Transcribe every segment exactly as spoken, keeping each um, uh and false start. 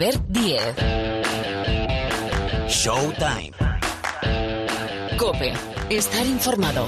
Albert Díez. Showtime. COPE. Estar informado.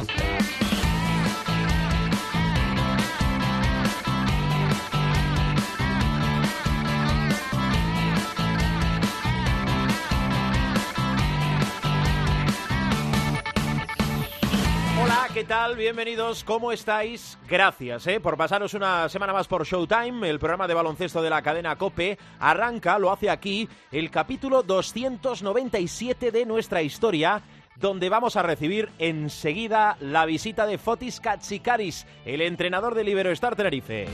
¿Qué tal? Bienvenidos, ¿cómo estáis? Gracias eh, por pasaros una semana más por Showtime, el programa de baloncesto de la cadena COPE. Arranca, lo hace aquí, el capítulo doscientos noventa y siete de nuestra historia, donde vamos a recibir enseguida la visita de Fotis Katsikaris, el entrenador del Iberoestar Tenerife.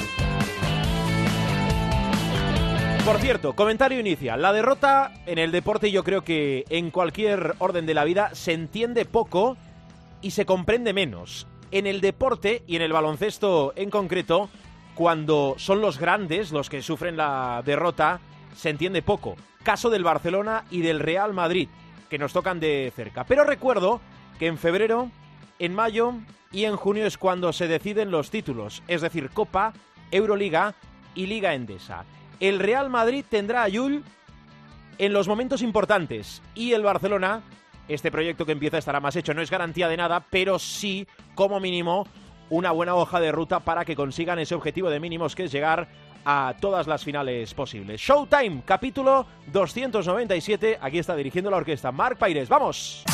Por cierto, comentario inicial. La derrota en el deporte, yo creo que en cualquier orden de la vida, se entiende poco y se comprende menos. En el deporte y en el baloncesto en concreto, cuando son los grandes los que sufren la derrota, se entiende poco. Caso del Barcelona y del Real Madrid, que nos tocan de cerca. Pero recuerdo que en febrero, en mayo y en junio es cuando se deciden los títulos, es decir, Copa, Euroliga y Liga Endesa. El Real Madrid tendrá a Llull en los momentos importantes y el Barcelona, este proyecto que empieza estará más hecho. No es garantía de nada, pero sí, como mínimo, una buena hoja de ruta para que consigan ese objetivo de mínimos que es llegar a todas las finales posibles. Showtime, capítulo doscientos noventa y siete. Aquí está dirigiendo la orquesta Marc Paires. ¡Vamos!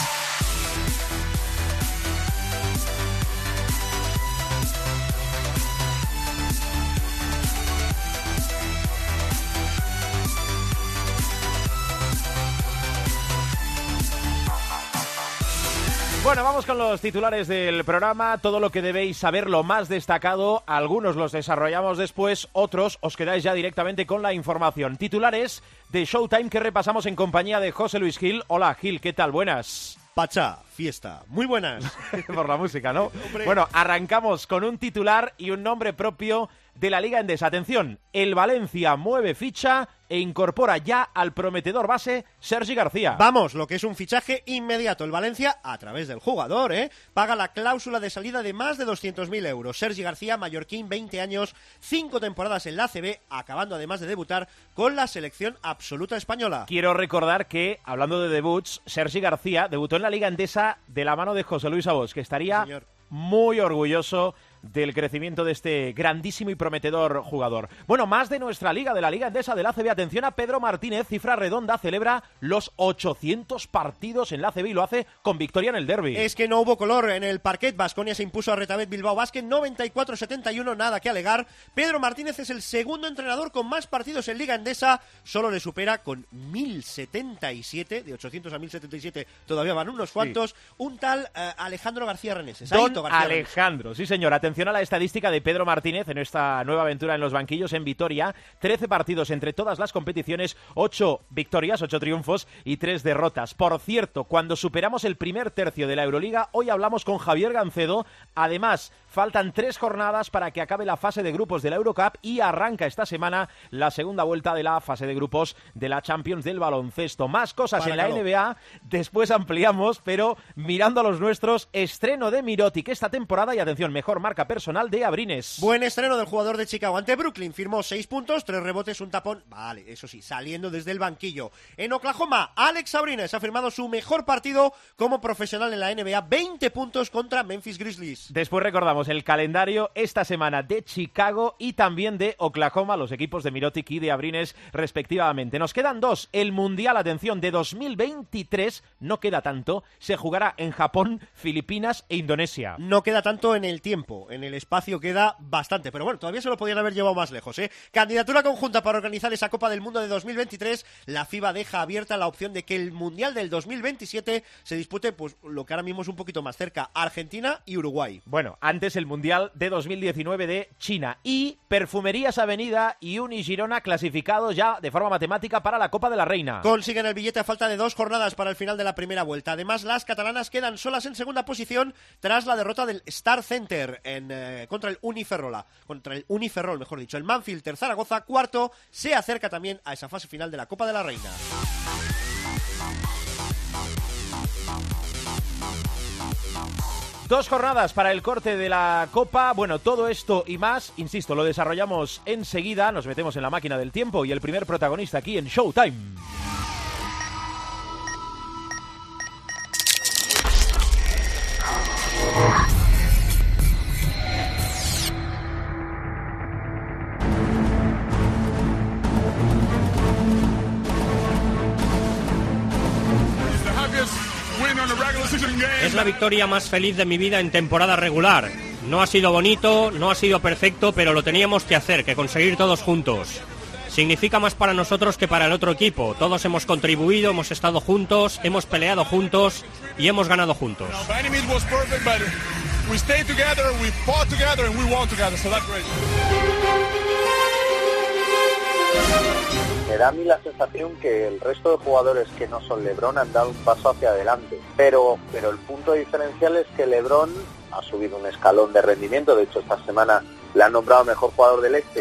Bueno, vamos con los titulares del programa, todo lo que debéis saber, lo más destacado, algunos los desarrollamos después, otros os quedáis ya directamente con la información. Titulares de Showtime que repasamos en compañía de José Luis Gil. Hola Gil, ¿qué tal? Buenas. Pachá, fiesta, muy buenas. Por la música, ¿no? Bueno, arrancamos con un titular y un nombre propio de la Liga Endesa. Atención, el Valencia mueve ficha e incorpora ya al prometedor base Sergi García. Vamos, lo que es un fichaje inmediato. El Valencia, a través del jugador, ¿eh? paga la cláusula de salida de más de doscientos mil euros. Sergi García, mallorquín, veinte años, cinco temporadas en la A C B, acabando además de debutar con la selección absoluta española. Quiero recordar que, hablando de debuts, Sergi García debutó en la Liga Endesa de la mano de José Luis Abos, que estaría sí, muy orgulloso del crecimiento de este grandísimo y prometedor jugador. Bueno, más de nuestra liga, de la Liga Endesa del A C B. Atención a Pedro Martínez, cifra redonda, celebra los ochocientos partidos en la A C B y lo hace con victoria en el derbi. Es que no hubo color en el parquet. Baskonia se impuso a Retabet Bilbao Basket noventa y cuatro a setenta y uno, nada que alegar. Pedro Martínez es el segundo entrenador con más partidos en Liga Endesa, solo le supera con mil setenta y siete, de ochocientos a mil setenta y siete todavía van unos cuantos, sí. un tal uh, Alejandro García Reneses. Don García Alejandro, Reneses. Sí señor. Atención a la estadística de Pedro Martínez en esta nueva aventura en los banquillos en Vitoria. trece partidos entre todas las competiciones, ocho victorias, ocho triunfos y tres derrotas. Por cierto, cuando superamos el primer tercio de la Euroliga, hoy hablamos con Javier Gancedo. Además, faltan tres jornadas para que acabe la fase de grupos de la Eurocup y arranca esta semana la segunda vuelta de la fase de grupos de la Champions del baloncesto. Más cosas para en la calor. N B A, después ampliamos, pero mirando a los nuestros, estreno de Mirotic esta temporada y atención, mejor marca personal de Abrines. Buen estreno del jugador de Chicago ante Brooklyn, firmó seis puntos, tres rebotes, un tapón, vale, eso sí, saliendo desde el banquillo. En Oklahoma, Alex Abrines ha firmado su mejor partido como profesional en la N B A, veinte puntos contra Memphis Grizzlies. Después recordamos el calendario esta semana de Chicago y también de Oklahoma, los equipos de Mirotic y de Abrines respectivamente. Nos quedan dos, el Mundial, atención, de dos mil veintitrés, no queda tanto, se jugará en Japón, Filipinas e Indonesia. No queda tanto en el tiempo, en el espacio queda bastante, pero bueno, todavía se lo podían haber llevado más lejos, ¿eh? Candidatura conjunta para organizar esa Copa del Mundo de dos mil veintitrés, la FIBA deja abierta la opción de que el Mundial del dos mil veintisiete se dispute, pues lo que ahora mismo es un poquito más cerca, Argentina y Uruguay. Bueno, antes el Mundial de dos mil diecinueve de China y Perfumerías Avenida y Unigirona clasificados ya de forma matemática para la Copa de la Reina. Consiguen el billete a falta de dos jornadas para el final de la primera vuelta. Además, las catalanas quedan solas en segunda posición tras la derrota del Star Center en eh, contra el Uniferrola, contra el Uniferrol, mejor dicho. El Manfilter Zaragoza, cuarto, se acerca también a esa fase final de la Copa de la Reina. Dos jornadas para el corte de la Copa. Bueno, todo esto y más, insisto, lo desarrollamos enseguida. Nos metemos en la máquina del tiempo y el primer protagonista aquí en Showtime. Es la victoria más feliz de mi vida en temporada regular. No ha sido bonito, no ha sido perfecto, pero lo teníamos que hacer, que conseguir todos juntos. Significa más para nosotros que para el otro equipo. Todos hemos contribuido, hemos estado juntos, hemos peleado juntos y hemos ganado juntos. Me da a mí la sensación que el resto de jugadores que no son LeBron han dado un paso hacia adelante, pero, pero el punto diferencial es que LeBron ha subido un escalón de rendimiento. De hecho, esta semana le han nombrado mejor jugador del Este.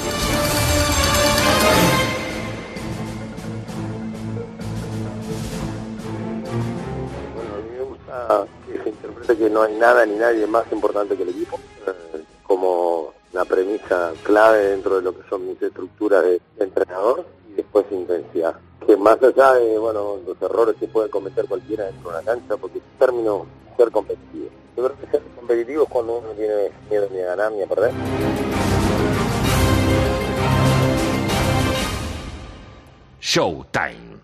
Bueno, a mí me gusta que se interprete que no hay nada ni nadie más importante que el equipo, eh, como una premisa clave dentro de lo que son mis estructuras de, de entrenador, y después intensidad. Que más allá de bueno los errores que puede cometer cualquiera dentro de una cancha, porque es término ser competitivo. Yo creo que ser competitivo es cuando uno no tiene miedo ni a ganar ni a perder. Showtime.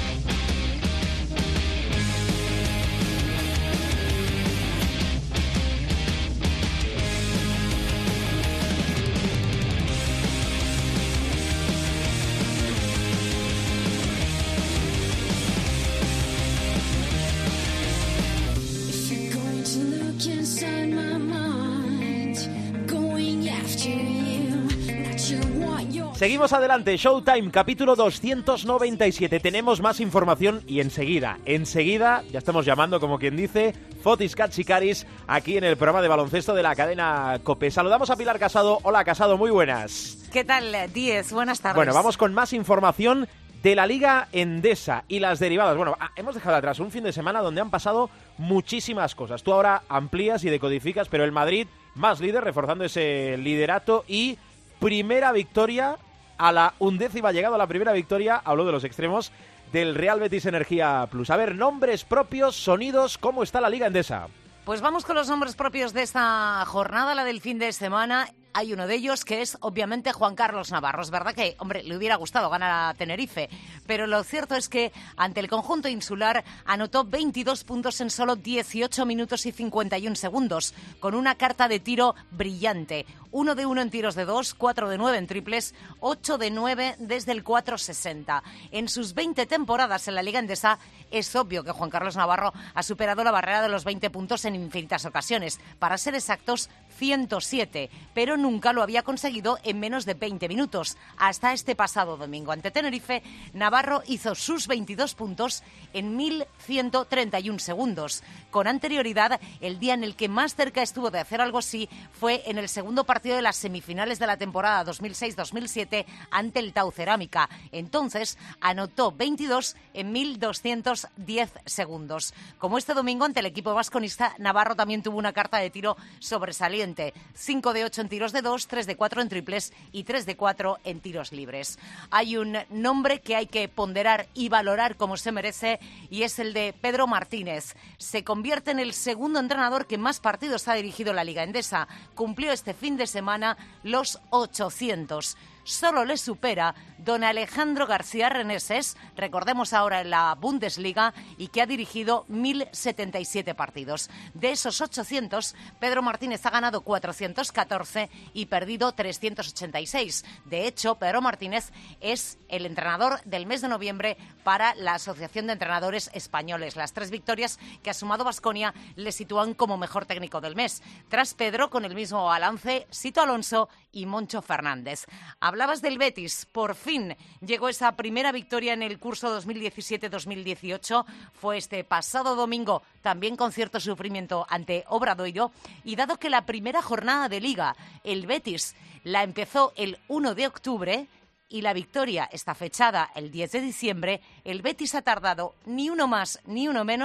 Seguimos adelante, Showtime, capítulo doscientos noventa y siete. Tenemos más información y enseguida, enseguida, ya estamos llamando, como quien dice, Fotis Katsikaris, aquí en el programa de baloncesto de la cadena COPE. Saludamos a Pilar Casado. Hola, Casado, muy buenas. ¿Qué tal, Díez? Buenas tardes. Bueno, vamos con más información de la Liga Endesa y las derivadas. Bueno, hemos dejado atrás un fin de semana donde han pasado muchísimas cosas. Tú ahora amplías y decodificas, pero el Madrid más líder, reforzando ese liderato y primera victoria a la undécima, llegado a la primera victoria, hablo de los extremos, del Real Betis Energía Plus. A ver, nombres propios, sonidos, ¿cómo está la Liga Endesa? Pues vamos con los nombres propios de esta jornada, la del fin de semana. Hay uno de ellos que es, obviamente, Juan Carlos Navarro. Es verdad que, hombre, le hubiera gustado ganar a Tenerife, pero lo cierto es que ante el conjunto insular anotó veintidós puntos en solo dieciocho minutos y cincuenta y un segundos, con una carta de tiro brillante. Uno de uno en tiros de dos, cuatro de nueve en triples, ocho de nueve desde el cuatro sesenta. En sus veinte temporadas en la Liga Endesa, es obvio que Juan Carlos Navarro ha superado la barrera de los veinte puntos en infinitas ocasiones. Para ser exactos, ciento siete, pero nunca lo había conseguido en menos de veinte minutos. Hasta este pasado domingo ante Tenerife, Navarro hizo sus veintidós puntos en mil ciento treinta y un segundos. Con anterioridad, el día en el que más cerca estuvo de hacer algo así fue en el segundo partido de las semifinales de la temporada dos mil seis dos mil siete ante el Tau Cerámica. Entonces, anotó veintidós en mil doscientos diez segundos. Como este domingo ante el equipo vasconista, Navarro también tuvo una carta de tiro sobresaliente. cinco de ocho en tiros de dos, tres de cuatro en triples y tres de cuatro en tiros libres. Hay un nombre que hay que ponderar y valorar como se merece y es el de Pedro Martínez. Se convierte en el segundo entrenador que más partidos ha dirigido en la Liga Endesa. Cumplió este fin de semana los ochocientos. Solo le supera don Alejandro García Reneses, recordemos ahora en la Bundesliga, y que ha dirigido mil setenta y siete partidos. De esos ochocientos, Pedro Martínez ha ganado cuatrocientos catorce y perdido trescientos ochenta y seis. De hecho, Pedro Martínez es el entrenador del mes de noviembre para la Asociación de Entrenadores Españoles. Las tres victorias que ha sumado Baskonia le sitúan como mejor técnico del mes. Tras Pedro, con el mismo balance, Sito Alonso y Moncho Fernández. Hablabas del Betis. Por fin llegó esa primera victoria en el curso dos mil diecisiete dos mil dieciocho. Fue este pasado domingo, también con cierto sufrimiento ante Obradoiro. Y dado que la primera jornada de Liga, el Betis, la empezó el uno de octubre y la victoria está fechada el diez de diciembre, el Betis ha tardado ni uno más ni uno menos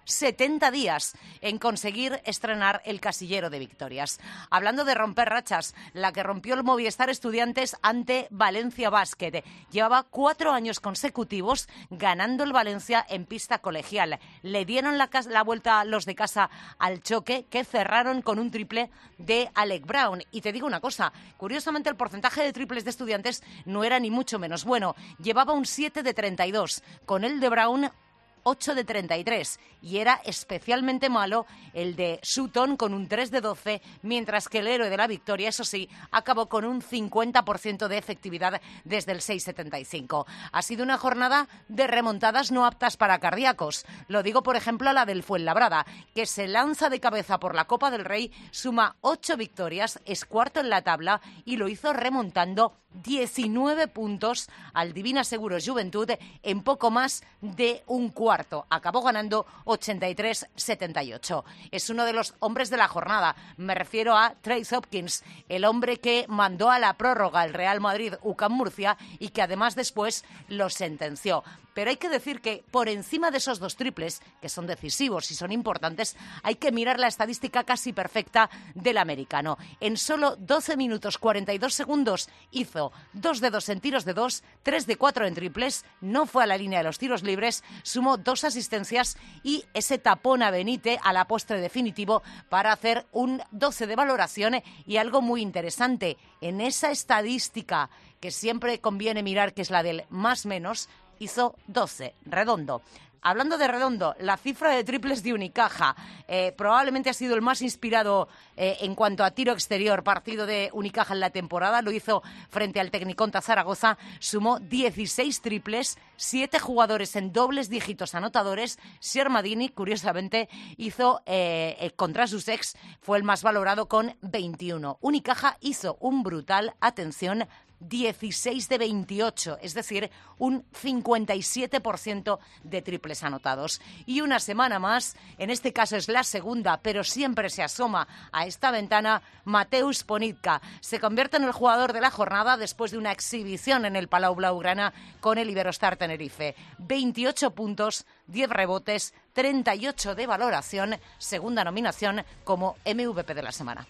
setenta días en conseguir estrenar el casillero de victorias. Hablando de romper rachas, la que rompió el Movistar Estudiantes ante Valencia Basket. Llevaba cuatro años consecutivos ganando el Valencia en pista colegial. Le dieron la, la vuelta los de casa al choque, que cerraron con un triple de Alec Brown. Y te digo una cosa, curiosamente el porcentaje de triples de Estudiantes no era ni mucho menos bueno. Llevaba un siete de treinta y dos, con el de Brown ocho de treinta y tres, y era especialmente malo el de Sutton con un tres de doce, mientras que el héroe de la victoria, eso sí, acabó con un cincuenta por ciento de efectividad desde el seis setenta y cinco. Ha sido una jornada de remontadas no aptas para cardíacos. Lo digo, por ejemplo, a la del Fuenlabrada, que se lanza de cabeza por la Copa del Rey, suma ocho victorias, es cuarto en la tabla y lo hizo remontando diecinueve puntos al Divina Seguros Juventud en poco más de un cuarto. Acabó ganando ochenta y tres setenta y ocho. Es uno de los hombres de la jornada. Me refiero a Trace Hopkins, el hombre que mandó a la prórroga al Real Madrid U C A M Murcia y que además después lo sentenció. Pero hay que decir que por encima de esos dos triples, que son decisivos y son importantes, hay que mirar la estadística casi perfecta del americano. En solo doce minutos cuarenta y dos segundos hizo dos de dos en tiros de dos, tres de cuatro en triples, no fue a la línea de los tiros libres, sumó dos asistencias y ese tapón a Benite a la postre definitivo para hacer un doce de valoración. Y algo muy interesante, en esa estadística que siempre conviene mirar, que es la del más menos, hizo doce, redondo. Hablando de redondo, la cifra de triples de Unicaja eh, probablemente ha sido el más inspirado eh, en cuanto a tiro exterior partido de Unicaja en la temporada. Lo hizo frente al Tecniconta Zaragoza, sumó dieciséis triples, siete jugadores en dobles dígitos anotadores. Shermadini, curiosamente, hizo eh, eh, contra sus ex, fue el más valorado con veintiuno. Unicaja hizo un brutal, atención, dieciséis de veintiocho, es decir, un cincuenta y siete por ciento de triples anotados. Y una semana más, en este caso es la segunda, pero siempre se asoma a esta ventana, Mateusz Ponitka. Se convierte en el jugador de la jornada después de una exhibición en el Palau Blaugrana con el Iberostar Tenerife. veintiocho puntos, diez rebotes, treinta y ocho de valoración, segunda nominación como M V P de la semana.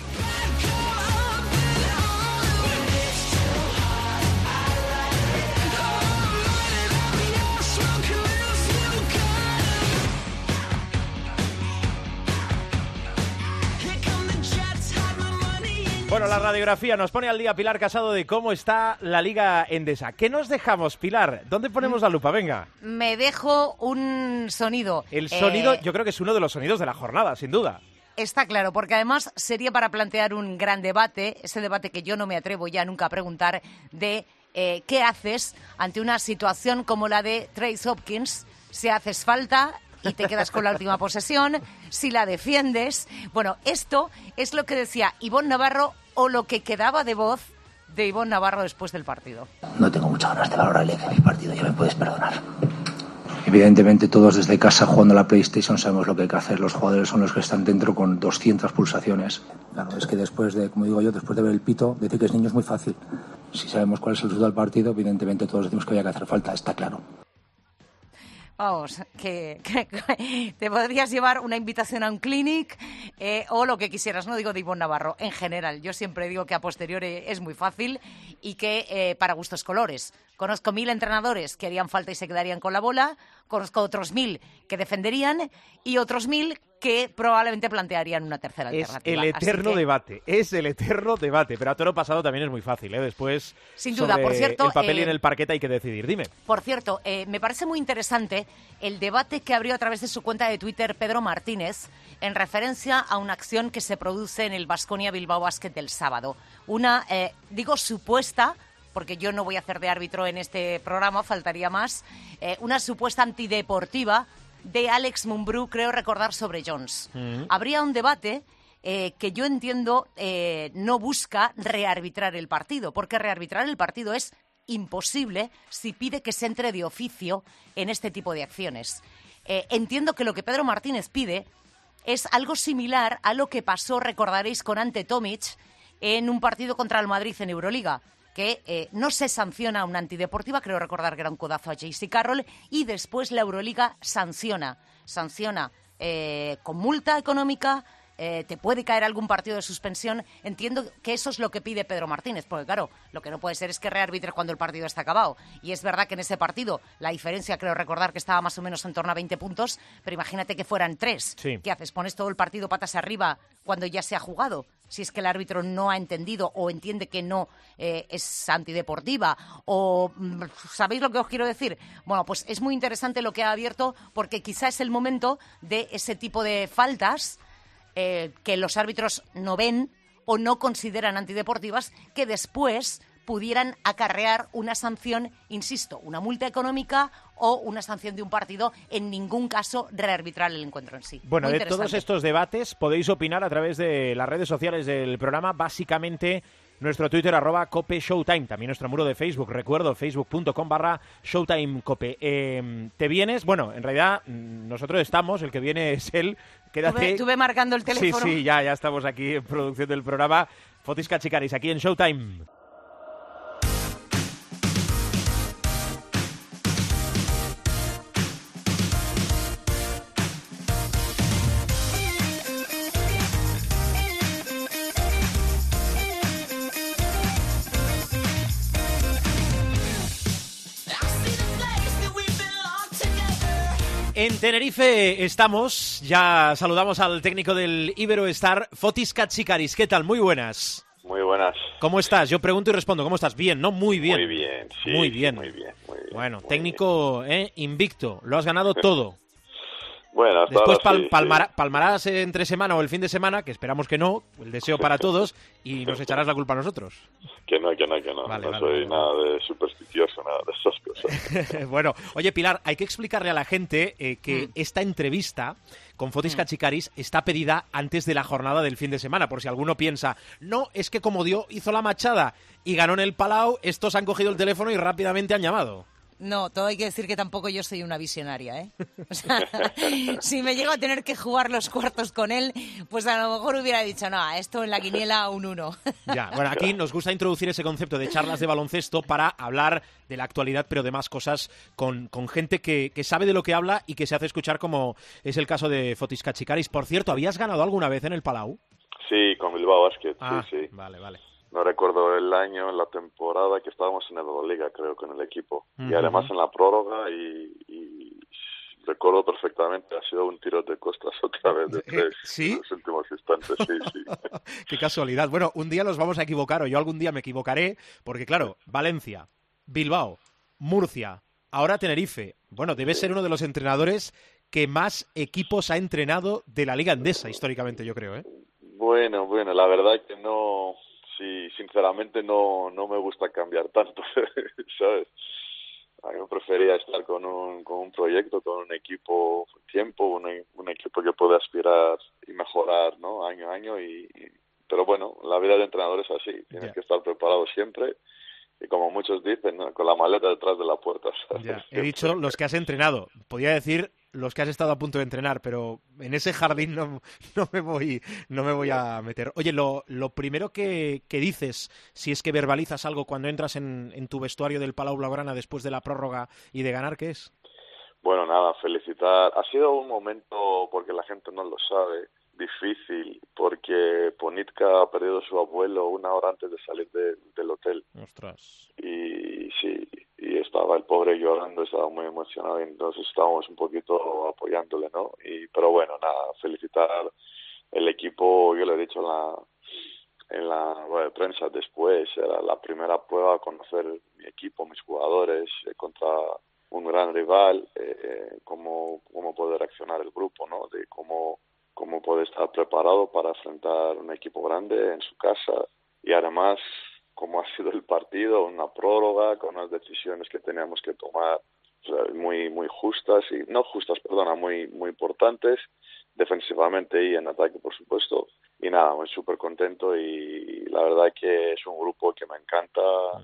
Bueno, la radiografía nos pone al día Pilar Casado de cómo está la Liga Endesa. ¿Qué nos dejamos, Pilar? ¿Dónde ponemos la lupa? Venga. Me dejo un sonido. El sonido, eh... yo creo que es uno de los sonidos de la jornada, sin duda. Está claro, porque además sería para plantear un gran debate, ese debate que yo no me atrevo ya nunca a preguntar, de eh, qué haces ante una situación como la de Trace Hopkins, si haces falta y te quedas con la última posesión, si la defiendes. Bueno, esto es lo que decía Ivonne Navarro, o lo que quedaba de voz de Ivonne Navarro después del partido. No tengo muchas ganas de valorar mi partido, ya me puedes perdonar. Evidentemente todos desde casa jugando a la PlayStation sabemos lo que hay que hacer. Los jugadores son los que están dentro con doscientas pulsaciones. Claro, es que después de, como digo yo, después de ver el pito, decir que es niño es muy fácil. Si sabemos cuál es el resultado del partido, evidentemente todos decimos que había que hacer falta, está claro. Vamos, que, que, que te podrías llevar una invitación a un clinic eh, o lo que quisieras, no digo de Ivonne Navarro, en general. Yo siempre digo que a posteriori es muy fácil y que eh, para gustos colores. Conozco mil entrenadores que harían falta y se quedarían con la bola, conozco otros mil que defenderían y otros mil que probablemente plantearían una tercera es alternativa. Es el eterno que... debate, es el eterno debate, pero a toro pasado también es muy fácil, ¿eh? Después, sin duda, sobre por cierto, el papel eh, y en el parquet hay que decidir, dime. Por cierto, eh, me parece muy interesante el debate que abrió a través de su cuenta de Twitter Pedro Martínez en referencia a una acción que se produce en el Baskonia Bilbao Basket del sábado. Una, eh, digo, supuesta, porque yo no voy a hacer de árbitro en este programa, faltaría más, eh, una supuesta antideportiva de Alex Mumbrú, creo recordar, sobre Jones. Mm. Habría un debate eh, que yo entiendo eh, no busca rearbitrar el partido, porque rearbitrar el partido es imposible si pide que se entre de oficio en este tipo de acciones. Eh, entiendo que lo que Pedro Martínez pide es algo similar a lo que pasó, recordaréis, con Ante Tomic en un partido contra el Madrid en Euroliga. que eh, no se sanciona una antideportiva, creo recordar que era un codazo a J C Carroll, y después la Euroliga sanciona, sanciona eh, con multa económica. Eh, te puede caer algún partido de suspensión. Entiendo que eso es lo que pide Pedro Martínez, porque claro, lo que no puede ser es que rearbitres cuando el partido está acabado. Y es verdad que en ese partido la diferencia, creo recordar que estaba más o menos en torno a veinte puntos, pero imagínate que fueran tres. Sí. ¿Qué haces? ¿Pones todo el partido patas arriba cuando ya se ha jugado? Si es que el árbitro no ha entendido o entiende que no eh, es antideportiva. O ¿sabéis lo que os quiero decir? Bueno, pues es muy interesante lo que ha abierto, porque quizá es el momento de ese tipo de faltas Eh, que los árbitros no ven o no consideran antideportivas, que después pudieran acarrear una sanción, insisto, una multa económica o una sanción de un partido, en ningún caso rearbitrar el encuentro en sí. Bueno, Muy de todos estos debates podéis opinar a través de las redes sociales del programa, básicamente nuestro Twitter, arroba Cope Showtime, también nuestro muro de Facebook, recuerdo, facebook.com barra Showtime Cope. Eh, ¿Te vienes? Bueno, en realidad nosotros estamos, el que viene es él. Quédate. Tuve marcando el teléfono. Sí, sí, ya, ya estamos aquí en producción del programa. Fotis Kachikaris, aquí en Showtime. En Tenerife estamos, ya saludamos al técnico del Iberoestar, Fotis Kachikaris. ¿Qué tal? Muy buenas. Muy buenas. ¿Cómo estás? Yo pregunto y respondo. ¿Cómo estás? Bien, ¿no? Muy bien. Muy bien, sí. Muy bien. Muy bien, muy bien. Bueno, muy técnico bien. ¿eh? invicto. Lo has ganado todo. Bueno, hasta Después ahora pal sí, palmara sí. palmarás entre semana o el fin de semana, que esperamos que no, el deseo para todos, y nos echarás la culpa a nosotros. Que no, que no, que no. Vale, no vale, soy vale, nada de supersticioso, nada de esas cosas. Bueno, oye Pilar, hay que explicarle a la gente eh, que Mm. esta entrevista con Fotis Mm. Kachikaris está pedida antes de la jornada del fin de semana, por si alguno piensa, no, es que como dio, hizo la machada y ganó en el Palau, estos han cogido el teléfono y rápidamente han llamado. No, todo hay que decir que tampoco yo soy una visionaria, ¿eh? O sea, si me llego a tener que jugar los cuartos con él, pues a lo mejor hubiera dicho, no, esto en la quiniela un uno. Ya, bueno, aquí nos gusta introducir ese concepto de charlas de baloncesto para hablar de la actualidad, pero de más cosas con, con gente que, que sabe de lo que habla y que se hace escuchar, como es el caso de Fotis Kachikaris. Por cierto, ¿habías ganado alguna vez en el Palau? Sí, con Bilbao Basket, Ah, sí, sí. vale, vale. No recuerdo el año, la temporada que estábamos en la Euroliga, creo, con el equipo. Uh-huh. Y además en la prórroga y, y recuerdo perfectamente, ha sido un tiro de costas otra vez de tres ¿Sí? en los últimos instantes, sí, sí. Qué casualidad. Bueno, un día nos vamos a equivocar, o yo algún día me equivocaré, porque claro, Valencia, Bilbao, Murcia, ahora Tenerife. Bueno, debe ser uno de los entrenadores que más equipos ha entrenado de la Liga Endesa, históricamente, yo creo, ¿eh? Bueno, bueno, la verdad que no... Sí, sinceramente no, no me gusta cambiar tanto, ¿sabes? A mí me prefería estar con un, con un proyecto, con un equipo tiempo, un, un equipo que puede aspirar y mejorar, ¿no? Año a año. Y, y, pero bueno, la vida de entrenador es así, tienes Yeah. que estar preparado siempre. Y como muchos dicen, ¿no? Con la maleta detrás de la puerta, ¿sabes? Ya, he dicho los que has entrenado. Podría decir los que has estado a punto de entrenar, pero en ese jardín no, no me voy no me voy a meter. Oye, lo, lo primero que, que dices, si es que verbalizas algo cuando entras en, en tu vestuario del Palau Blaugrana después de la prórroga y de ganar, ¿qué es? Bueno, nada, felicitar. Ha sido un momento, porque la gente no lo sabe, difícil, porque Ponitka ha perdido a su abuelo una hora antes de salir de, del hotel. Ostras. Y sí, y estaba el pobre llorando, estaba muy emocionado, y entonces estábamos un poquito apoyándole, ¿no? Y pero bueno, nada, felicitar el equipo. Yo le he dicho en la en la rueda de prensa después, era la primera prueba, conocer mi equipo, mis jugadores, eh, contra un gran rival, eh, cómo, cómo puede reaccionar el grupo, ¿no? De cómo, cómo puede estar preparado para enfrentar un equipo grande en su casa, y además cómo ha sido el partido, una prórroga, con unas decisiones que teníamos que tomar, o sea, muy muy justas, y no justas, perdona, muy muy importantes, defensivamente y en ataque, por supuesto. Y nada, muy súper contento, y la verdad que es un grupo que me encanta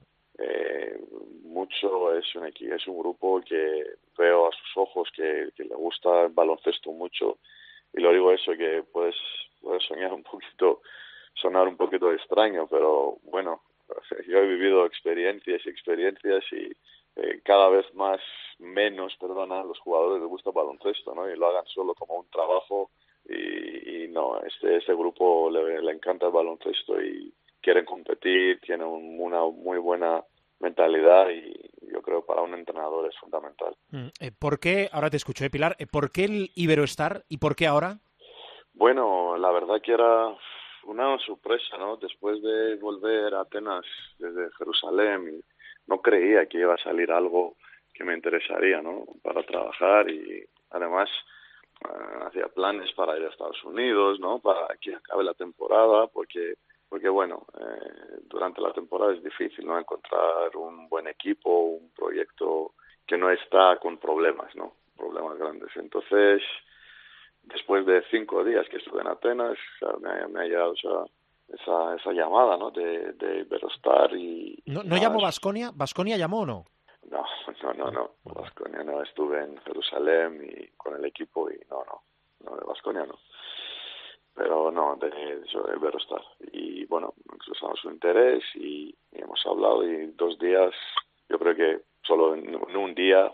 eh, mucho, es un equipo, es un grupo que veo a sus ojos que, que le gusta el baloncesto mucho, y lo digo eso, que puedes, puedes soñar un poquito, sonar un poquito extraño, pero bueno, yo he vivido experiencias y experiencias y eh, cada vez más menos, perdona, a los jugadores les gusta baloncesto, ¿no? Y lo hagan solo como un trabajo y, y no, este, este grupo le, le encanta el baloncesto y quieren competir, tienen un, una muy buena mentalidad y yo creo para un entrenador es fundamental. Mm, eh, ¿Por qué, ahora te escucho, eh, Pilar, eh, ¿por qué el Iberostar y por qué ahora? Bueno, la verdad que era una sorpresa, ¿no? Después de volver a Atenas desde Jerusalén, y no creía que iba a salir algo que me interesaría, ¿no? Para trabajar y además uh, hacía planes para ir a Estados Unidos, ¿no? Para que acabe la temporada, porque porque bueno, eh, durante la temporada es difícil, ¿no? Encontrar un buen equipo, un proyecto que no está con problemas, ¿no? Problemas grandes. Entonces, después de cinco días que estuve en Atenas, o sea, me, ha, me ha llegado esa, esa, esa llamada, ¿no? De, de Iberostar y... ¿No, y ¿no nada, llamó Baskonia? ¿Baskonia llamó o no? No, no, no, no. Baskonia no. Estuve en Jerusalén y con el equipo y no, no. No, de Baskonia no. Pero no, de, de Iberostar. Y bueno, expresamos su interés y, y hemos hablado y dos días, yo creo que solo en, en un día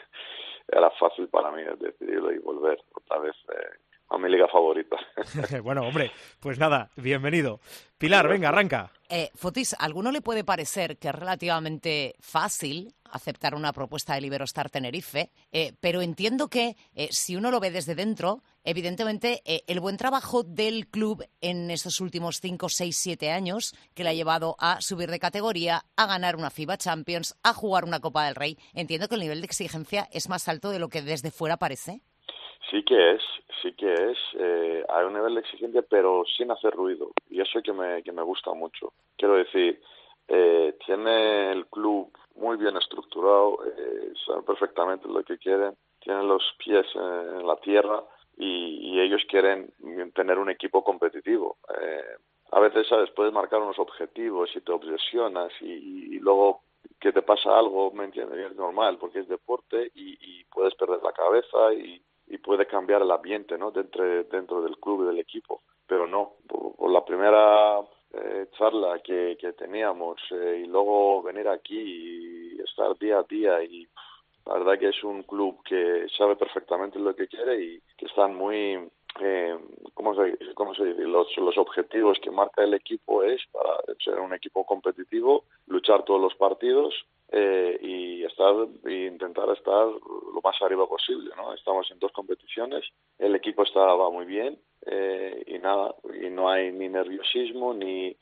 era fácil para mí decidirlo y volver otra vez eh, a mi liga favorita. Bueno, hombre, pues nada, bienvenido. Pilar, venga, arranca. Eh, Fotis, ¿a alguno le puede parecer que es relativamente fácil aceptar una propuesta del Iberostar Tenerife? Eh, pero entiendo que eh, si uno lo ve desde dentro, evidentemente eh, el buen trabajo del club en estos últimos cinco, seis, siete años, que le ha llevado a subir de categoría, a ganar una FIBA Champions, a jugar una Copa del Rey, entiendo que el nivel de exigencia es más alto de lo que desde fuera parece. Sí que es, sí que es. Eh, hay un nivel de exigencia, pero sin hacer ruido. Y eso que me, que me gusta mucho. Quiero decir, eh, tiene el club muy bien estructurado, eh, saben perfectamente lo que quieren, tienen los pies en, en la tierra y, y ellos quieren tener un equipo competitivo. Eh, a veces, ¿sabes? Puedes marcar unos objetivos y te obsesionas y, y luego que te pasa algo, ¿me entiendes? Es normal porque es deporte y, y puedes perder la cabeza y y puede cambiar el ambiente, ¿no? Dentro, dentro del club y del equipo. Pero no, por, por la primera eh, charla que, que teníamos eh, y luego venir aquí y estar día a día y pff, la verdad que es un club que sabe perfectamente lo que quiere y que están muy... Eh, ¿cómo se, cómo se dice? Los, los objetivos que marca el equipo es para ser un equipo competitivo, luchar todos los partidos eh, y estar y intentar estar lo más arriba posible, ¿no? Estamos en dos competiciones, el equipo está va muy bien eh, y nada, y no hay ni nerviosismo ni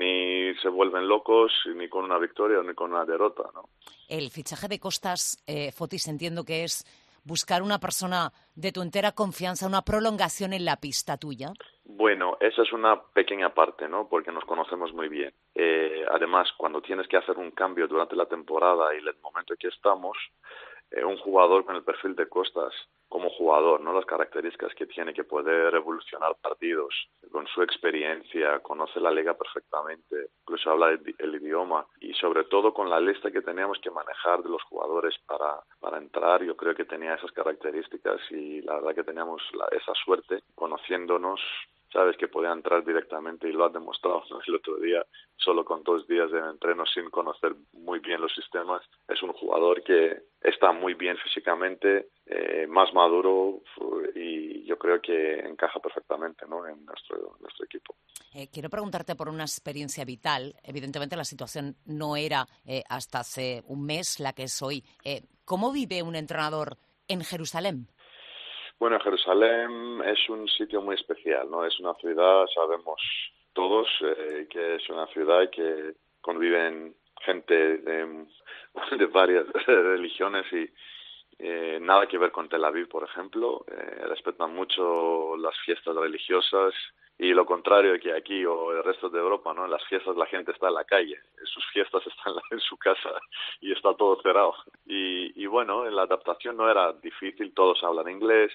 ni se vuelven locos ni con una victoria ni con una derrota, ¿no? El fichaje de Costas, eh, Fotis, entiendo que es buscar una persona de tu entera confianza, una prolongación en la pista tuya. Bueno, esa es una pequeña parte, ¿no? Porque nos conocemos muy bien. Eh, además, cuando tienes que hacer un cambio durante la temporada y el momento en que estamos, eh, un jugador con el perfil de Costas como jugador, ¿no? Las características que tiene, que puede revolucionar partidos, con su experiencia, conoce la liga perfectamente, incluso habla el, el idioma y sobre todo con la lista que teníamos que manejar de los jugadores para, para entrar, yo creo que tenía esas características y la verdad que teníamos la, esa suerte, conociéndonos, sabes que podía entrar directamente y lo ha demostrado, ¿no? El otro día, solo con dos días de entreno sin conocer muy bien los sistemas, es un jugador que está muy bien físicamente, eh, más maduro y yo creo que encaja perfectamente, ¿no? En nuestro, nuestro equipo. Eh, quiero preguntarte por una experiencia vital. Evidentemente la situación no era eh, hasta hace un mes la que es hoy. Eh, ¿Cómo vive un entrenador en Jerusalén? Bueno, Jerusalén es un sitio muy especial, ¿no? Es una ciudad, sabemos todos, eh, que es una ciudad que conviven gente de, de varias religiones y eh, nada que ver con Tel Aviv, por ejemplo. Eh, respetan mucho las fiestas religiosas y lo contrario que aquí o el resto de Europa, ¿no? En las fiestas la gente está en la calle, sus fiestas están en su casa y está todo cerrado. Y, y bueno, en la adaptación no era difícil, todos hablan inglés.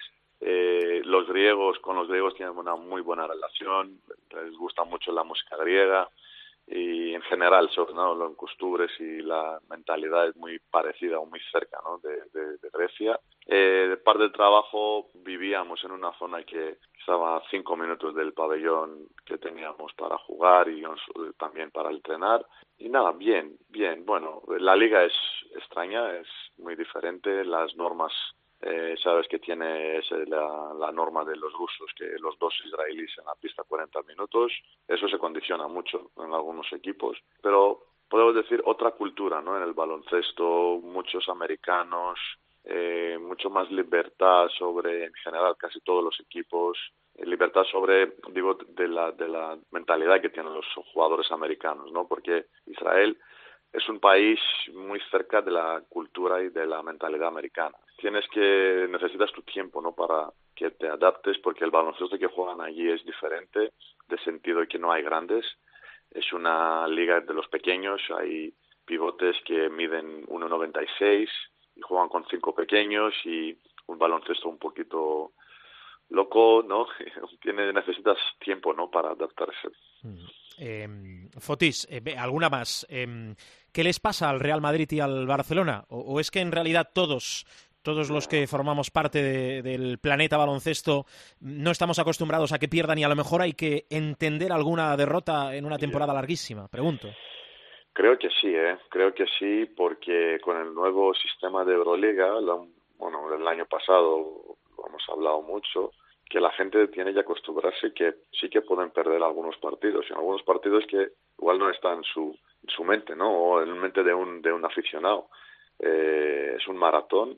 Eh, los griegos, con los griegos tienen una muy buena relación, les gusta mucho la música griega y en general, sobre todo ¿no? en costumbres y la mentalidad es muy parecida o muy cerca ¿no? de, de, de Grecia. Eh, de parte del trabajo vivíamos en una zona que estaba a cinco minutos del pabellón que teníamos para jugar y también para entrenar. Y nada, bien, bien. Bueno, la liga es extraña, es muy diferente. Las normas, eh, sabes que tiene es la, la norma de los rusos, que los dos israelíes en la pista cuarenta minutos. Eso se condiciona mucho en algunos equipos. Pero podemos decir otra cultura, ¿no? En el baloncesto, muchos americanos, eh, mucho más libertad sobre, en general, casi todos los equipos. Libertad sobre, digo, de la de la mentalidad que tienen los jugadores americanos, ¿no? Porque Israel es un país muy cerca de la cultura y de la mentalidad americana. Tienes que, necesitas tu tiempo, ¿no? Para que te adaptes, porque el baloncesto que juegan allí es diferente, de sentido de que no hay grandes. Es una liga de los pequeños, hay pivotes que miden uno noventa y seis y juegan con cinco pequeños y un baloncesto un poquito loco, ¿no? Tiene, necesitas tiempo, ¿no? Para adaptarse. Eh, Fotis, eh, ¿alguna más? Eh, ¿Qué les pasa al Real Madrid y al Barcelona? ¿O, o es que en realidad todos, todos los que formamos parte de, del planeta baloncesto no estamos acostumbrados a que pierdan y a lo mejor hay que entender alguna derrota en una temporada larguísima? Pregunto. Creo que sí, ¿eh? Creo que sí, porque con el nuevo sistema de Euroliga, lo, bueno, el año pasado lo hemos hablado mucho, que la gente tiene que acostumbrarse que sí que pueden perder algunos partidos, y algunos partidos que igual no están en su, en su mente, ¿no? O en la mente de un, de un aficionado. Eh, es un maratón.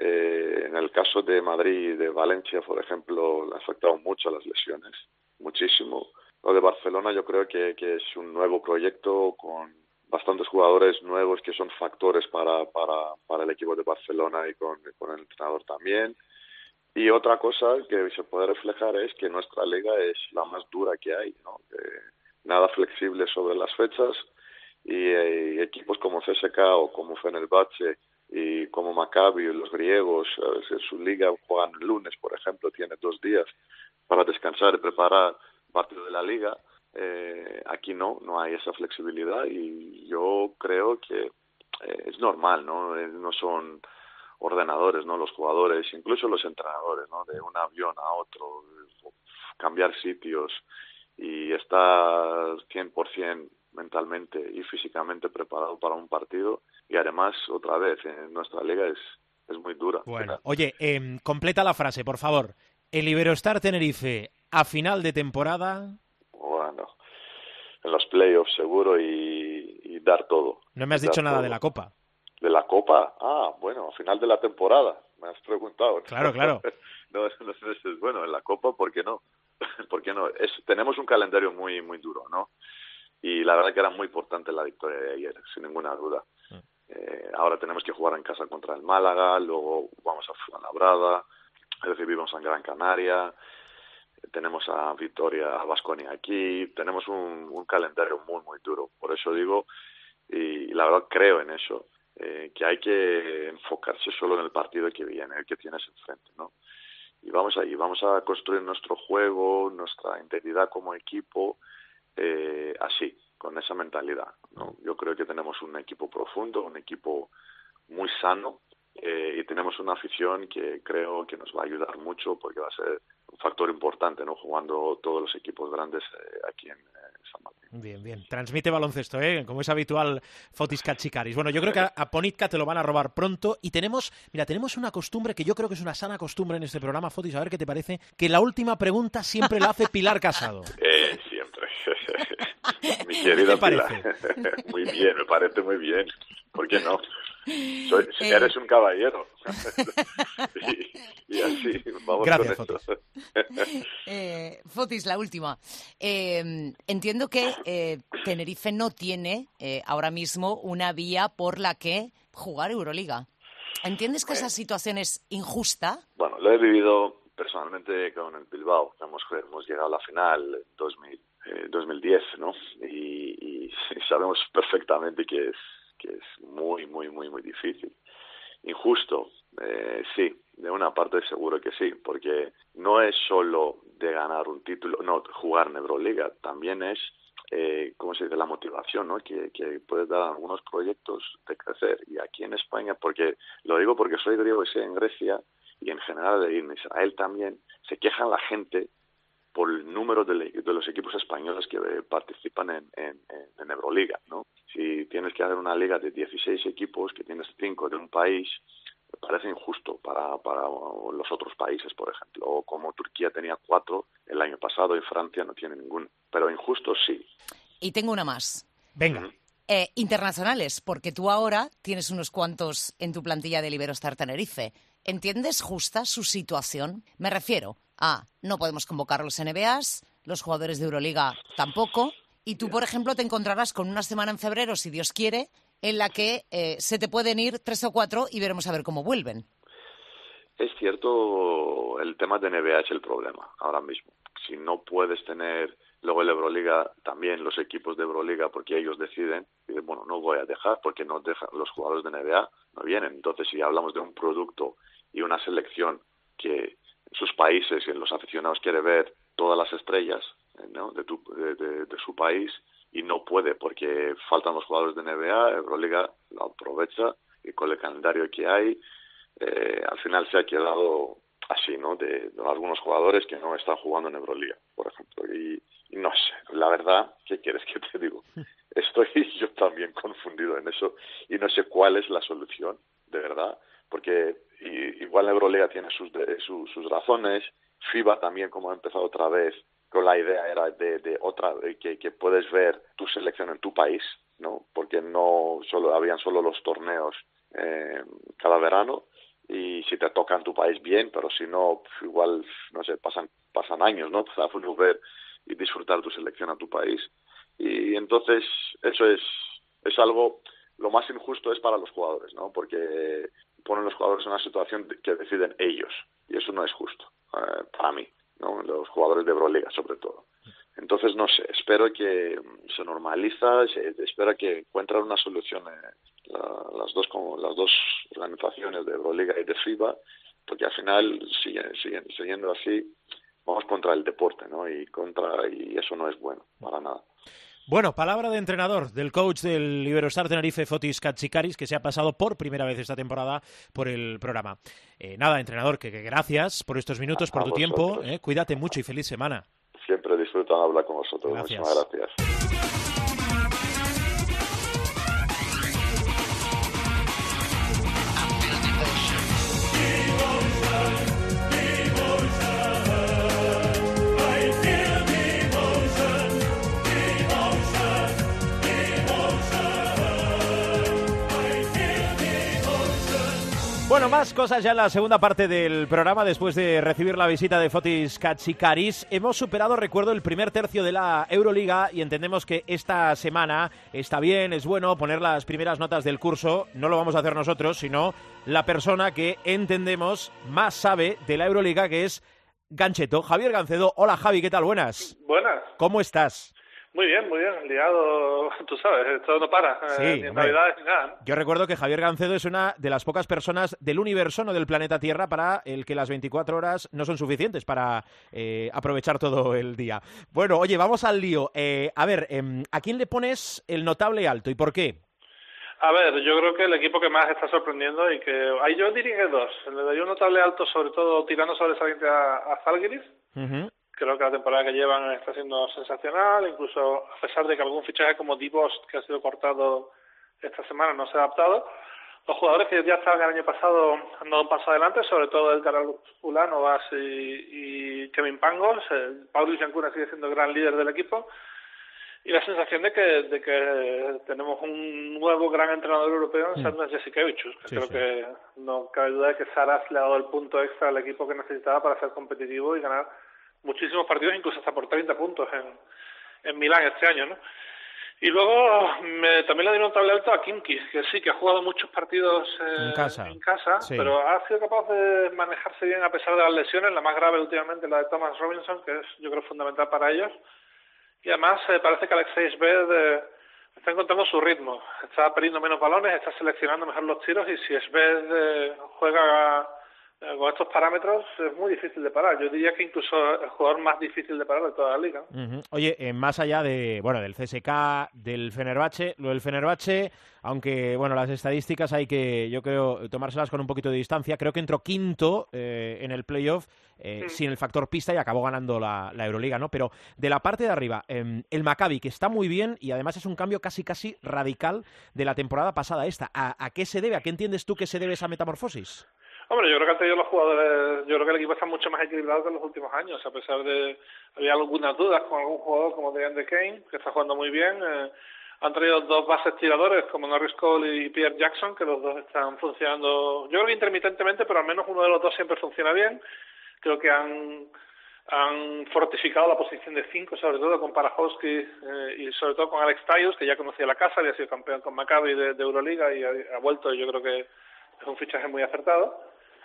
Eh, en el caso de Madrid y de Valencia, por ejemplo, le han afectado mucho las lesiones, muchísimo. Lo de Barcelona yo creo que, que es un nuevo proyecto con bastantes jugadores nuevos que son factores para, para, para el equipo de Barcelona y con, con el entrenador también. Y otra cosa que se puede reflejar es que nuestra liga es la más dura que hay, ¿no? Eh, nada flexible sobre las fechas y, eh, y equipos como C S K o como Fenerbahce y como Maccabi, los griegos, en su liga juegan el lunes, por ejemplo, tiene dos días para descansar y preparar partido de la liga. Eh, aquí no, no hay esa flexibilidad y yo creo que eh, es normal, ¿no? Eh, no son ordenadores, ¿no? Los jugadores, incluso los entrenadores, ¿no? De un avión a otro, cambiar sitios y estar cien por ciento mentalmente y físicamente preparado para un partido y además, otra vez, en nuestra liga es, es muy dura. Bueno, oye, eh, completa la frase, por favor. El Iberostar Tenerife a final de temporada... Bueno, en los playoffs seguro y, y dar todo. No me has dicho nada todo. De la Copa. ¿De la Copa? Ah, bueno, a final de la temporada, me has preguntado. Claro, claro. No, no sé, bueno, en la Copa, ¿por qué no? ¿Por qué no? Es, tenemos un calendario muy muy duro, ¿no? Y la verdad que era muy importante la victoria de ayer, sin ninguna duda. Mm. Eh, ahora tenemos que jugar en casa contra el Málaga, luego vamos a Fuenlabrada, recibimos a Gran Canaria, tenemos a Vitoria, a Baskonia aquí, tenemos un, un calendario muy muy duro. Por eso digo, y, y la verdad creo en eso, eh, que hay que enfocarse solo en el partido que viene, el que tienes enfrente, ¿no? Y vamos ahí, vamos a construir nuestro juego, nuestra identidad como equipo, eh, así, con esa mentalidad, ¿no? Yo creo que tenemos un equipo profundo, un equipo muy sano, eh, y tenemos una afición que creo que nos va a ayudar mucho porque va a ser un factor importante, ¿no? Jugando todos los equipos grandes eh, aquí en eh, San Martín. Bien, bien. Transmite baloncesto, ¿eh? Como es habitual, Fotis Katsikaris. Bueno, yo creo que a, a Ponitka te lo van a robar pronto y tenemos, mira, tenemos una costumbre que yo creo que es una sana costumbre en este programa, Fotis, a ver qué te parece, que la última pregunta siempre la hace Pilar Casado. Eh, siempre. Mi querida Pilar. Muy bien, me parece muy bien. ¿Por qué no? Soy, eh... Eres un caballero. y, y así, vamos Gracias, con Fotis. esto. eh, Fotis, la última. Eh, entiendo que eh, Tenerife no tiene eh, ahora mismo una vía por la que jugar Euroliga. ¿Entiendes que bueno, esa situación es injusta? Bueno, lo he vivido personalmente con el Bilbao. Hemos, hemos llegado a la final en dos mil, eh, dos mil diez, ¿no? Y, y sabemos perfectamente que es que es muy, muy, muy, muy difícil. Injusto, eh, sí, de una parte seguro que sí, porque no es solo de ganar un título, no, jugar en Euroliga, también es eh, ¿cómo se dice?, la motivación, ¿no?, que, que puede dar a algunos proyectos de crecer. Y aquí en España, porque lo digo porque soy griego y sé en Grecia, y en general en Israel también, se quejan la gente por el número de, de los equipos españoles que participan en, en, en Euroliga, ¿no? Si tienes que hacer una liga de dieciséis equipos, que tienes cinco de un país, me parece injusto para, para los otros países, por ejemplo. O como Turquía tenía cuatro el año pasado y Francia no tiene ninguno. Pero injusto sí. Y tengo una más. Venga. Eh, internacionales, porque tú ahora tienes unos cuantos en tu plantilla del Iberostar Tenerife. ¿Entiendes justa su situación? Me refiero a, no podemos convocar los N B As, los jugadores de Euroliga tampoco, y tú, por ejemplo, te encontrarás con una semana en febrero, si Dios quiere, en la que eh, se te pueden ir tres o cuatro y veremos a ver cómo vuelven. Es cierto, el tema de N B A es el problema ahora mismo. Si no puedes tener luego el Euroliga, también los equipos de Euroliga, porque ellos deciden, y dicen, bueno, no voy a dejar porque no dejan los jugadores de N B A, no vienen. Entonces, si hablamos de un producto y una selección que en sus países y en los aficionados quiere ver todas las estrellas, ¿no?, de, tu, de, de, de su país, y no puede porque faltan los jugadores de N B A, Euroliga lo aprovecha, y con el calendario que hay, eh, al final se ha quedado así, ¿no?, de, de algunos jugadores que no están jugando en Euroliga, por ejemplo. Y, y no sé, la verdad, ¿qué quieres que te digo? Estoy yo también confundido en eso y no sé cuál es la solución, de verdad, porque y, igual la Euroliga tiene sus, de, sus, sus razones, FIBA también, como ha empezado otra vez, con la idea era de, de otra, que, que puedes ver tu selección en tu país, ¿no?, porque no solo habían solo los torneos eh, cada verano, y si te toca en tu país bien, pero si no, igual, no sé, pasan pasan años, ¿no?, para volver y disfrutar tu selección a tu país. Y entonces eso es es algo, lo más injusto es para los jugadores, ¿no?, porque ponen los jugadores en una situación que deciden ellos, y eso no es justo, eh, para mí, ¿no?, los jugadores de Euroliga sobre todo. Entonces, no sé, espero que se normaliza, se, espero que encuentren una solución eh, la, las dos como las dos organizaciones de Euroliga y de FIBA, porque al final, siguen, siguen, siguiendo así, vamos contra el deporte, ¿no?, y contra y eso no es bueno, para nada. Bueno, palabra de entrenador del coach del Iberostar Tenerife, Fotis Katsikaris, que se ha pasado por primera vez esta temporada por el programa. Eh, nada, entrenador, que, que gracias por estos minutos, por tu tiempo. Eh, cuídate mucho y feliz semana. Siempre disfruto hablar con vosotros. Gracias. Muchísimas gracias. Bueno, más cosas ya en la segunda parte del programa. Después de recibir la visita de Fotis Katsikaris, hemos superado, recuerdo, el primer tercio de la Euroliga y entendemos que esta semana está bien, es bueno poner las primeras notas del curso. No lo vamos a hacer nosotros, sino la persona que entendemos más sabe de la Euroliga, que es Gancheto, Javier Gancedo. Hola, Javi, ¿qué tal? Buenas. Buenas. ¿Cómo estás? Muy bien, muy bien, liado, tú sabes, esto no para, Sí, eh, ni en Navidades ni nada, ¿no? Yo recuerdo que Javier Gancedo es una de las pocas personas del universo, no del planeta Tierra, para el que las veinticuatro horas no son suficientes para eh, aprovechar todo el día. Bueno, oye, vamos al lío. Eh, a ver, eh, ¿a quién le pones el notable alto y por qué? A ver, yo creo que el equipo que más está sorprendiendo y que... Ahí yo diría que dos. Le daría un notable alto, sobre todo tirando sobresaliente a, a Zalgiris. Uh-huh. Creo que la temporada que llevan está siendo sensacional, incluso a pesar de que algún fichaje como Divos, que ha sido cortado esta semana, no se ha adaptado. Los jugadores que ya estaban el año pasado han dado un paso adelante, sobre todo el Ulano, Bas y, y Kevin Pangos. El Paulo Yancuna sigue siendo el gran líder del equipo. Y la sensación de que, de que tenemos un nuevo gran entrenador europeo en Sandras Jasikevičius, que sí, creo sí. que no cabe duda de que Saras le ha dado el punto extra al equipo que necesitaba para ser competitivo y ganar muchísimos partidos, incluso hasta por treinta puntos en, en Milán este año, ¿no? Y luego me, también le doy un notable alto a Kimki, que sí, que ha jugado muchos partidos eh, en casa, en casa sí. pero ha sido capaz de manejarse bien a pesar de las lesiones, la más grave últimamente la de Thomas Robinson, que es yo creo fundamental para ellos. Y además eh, parece que Alexei Sved eh, está encontrando su ritmo, está perdiendo menos balones, está seleccionando mejor los tiros, y si Sved eh, juega eh, con estos parámetros es muy difícil de parar. Yo diría que incluso el jugador más difícil de parar de toda la liga. Uh-huh. Oye, eh, más allá de, bueno, del C S K, del Fenerbahce, lo del Fenerbahce, aunque, bueno, las estadísticas hay que, yo creo, tomárselas con un poquito de distancia. Creo que entró quinto eh, en el playoff eh, mm. sin el factor pista y acabó ganando la, la Euroliga, ¿no? Pero de la parte de arriba, eh, el Maccabi, que está muy bien y además es un cambio casi casi radical de la temporada pasada esta. ¿A, a qué se debe? ¿A qué entiendes tú que se debe esa metamorfosis? Hombre, yo creo que han tenido los jugadores, yo creo que el equipo está mucho más equilibrado que en los últimos años, a pesar de, había algunas dudas con algún jugador como DeAndre Kane, que está jugando muy bien. Eh, han traído dos bases tiradores como Norris Cole y Pierre Jackson, que los dos están funcionando, yo creo que intermitentemente, pero al menos uno de los dos siempre funciona bien. Creo que han han fortificado la posición de cinco, sobre todo con Parajowski eh, y sobre todo con Alex Tyus, que ya conocía la casa, había sido campeón con Maccabi de, de Euroliga y ha, ha vuelto, y yo creo que es un fichaje muy acertado.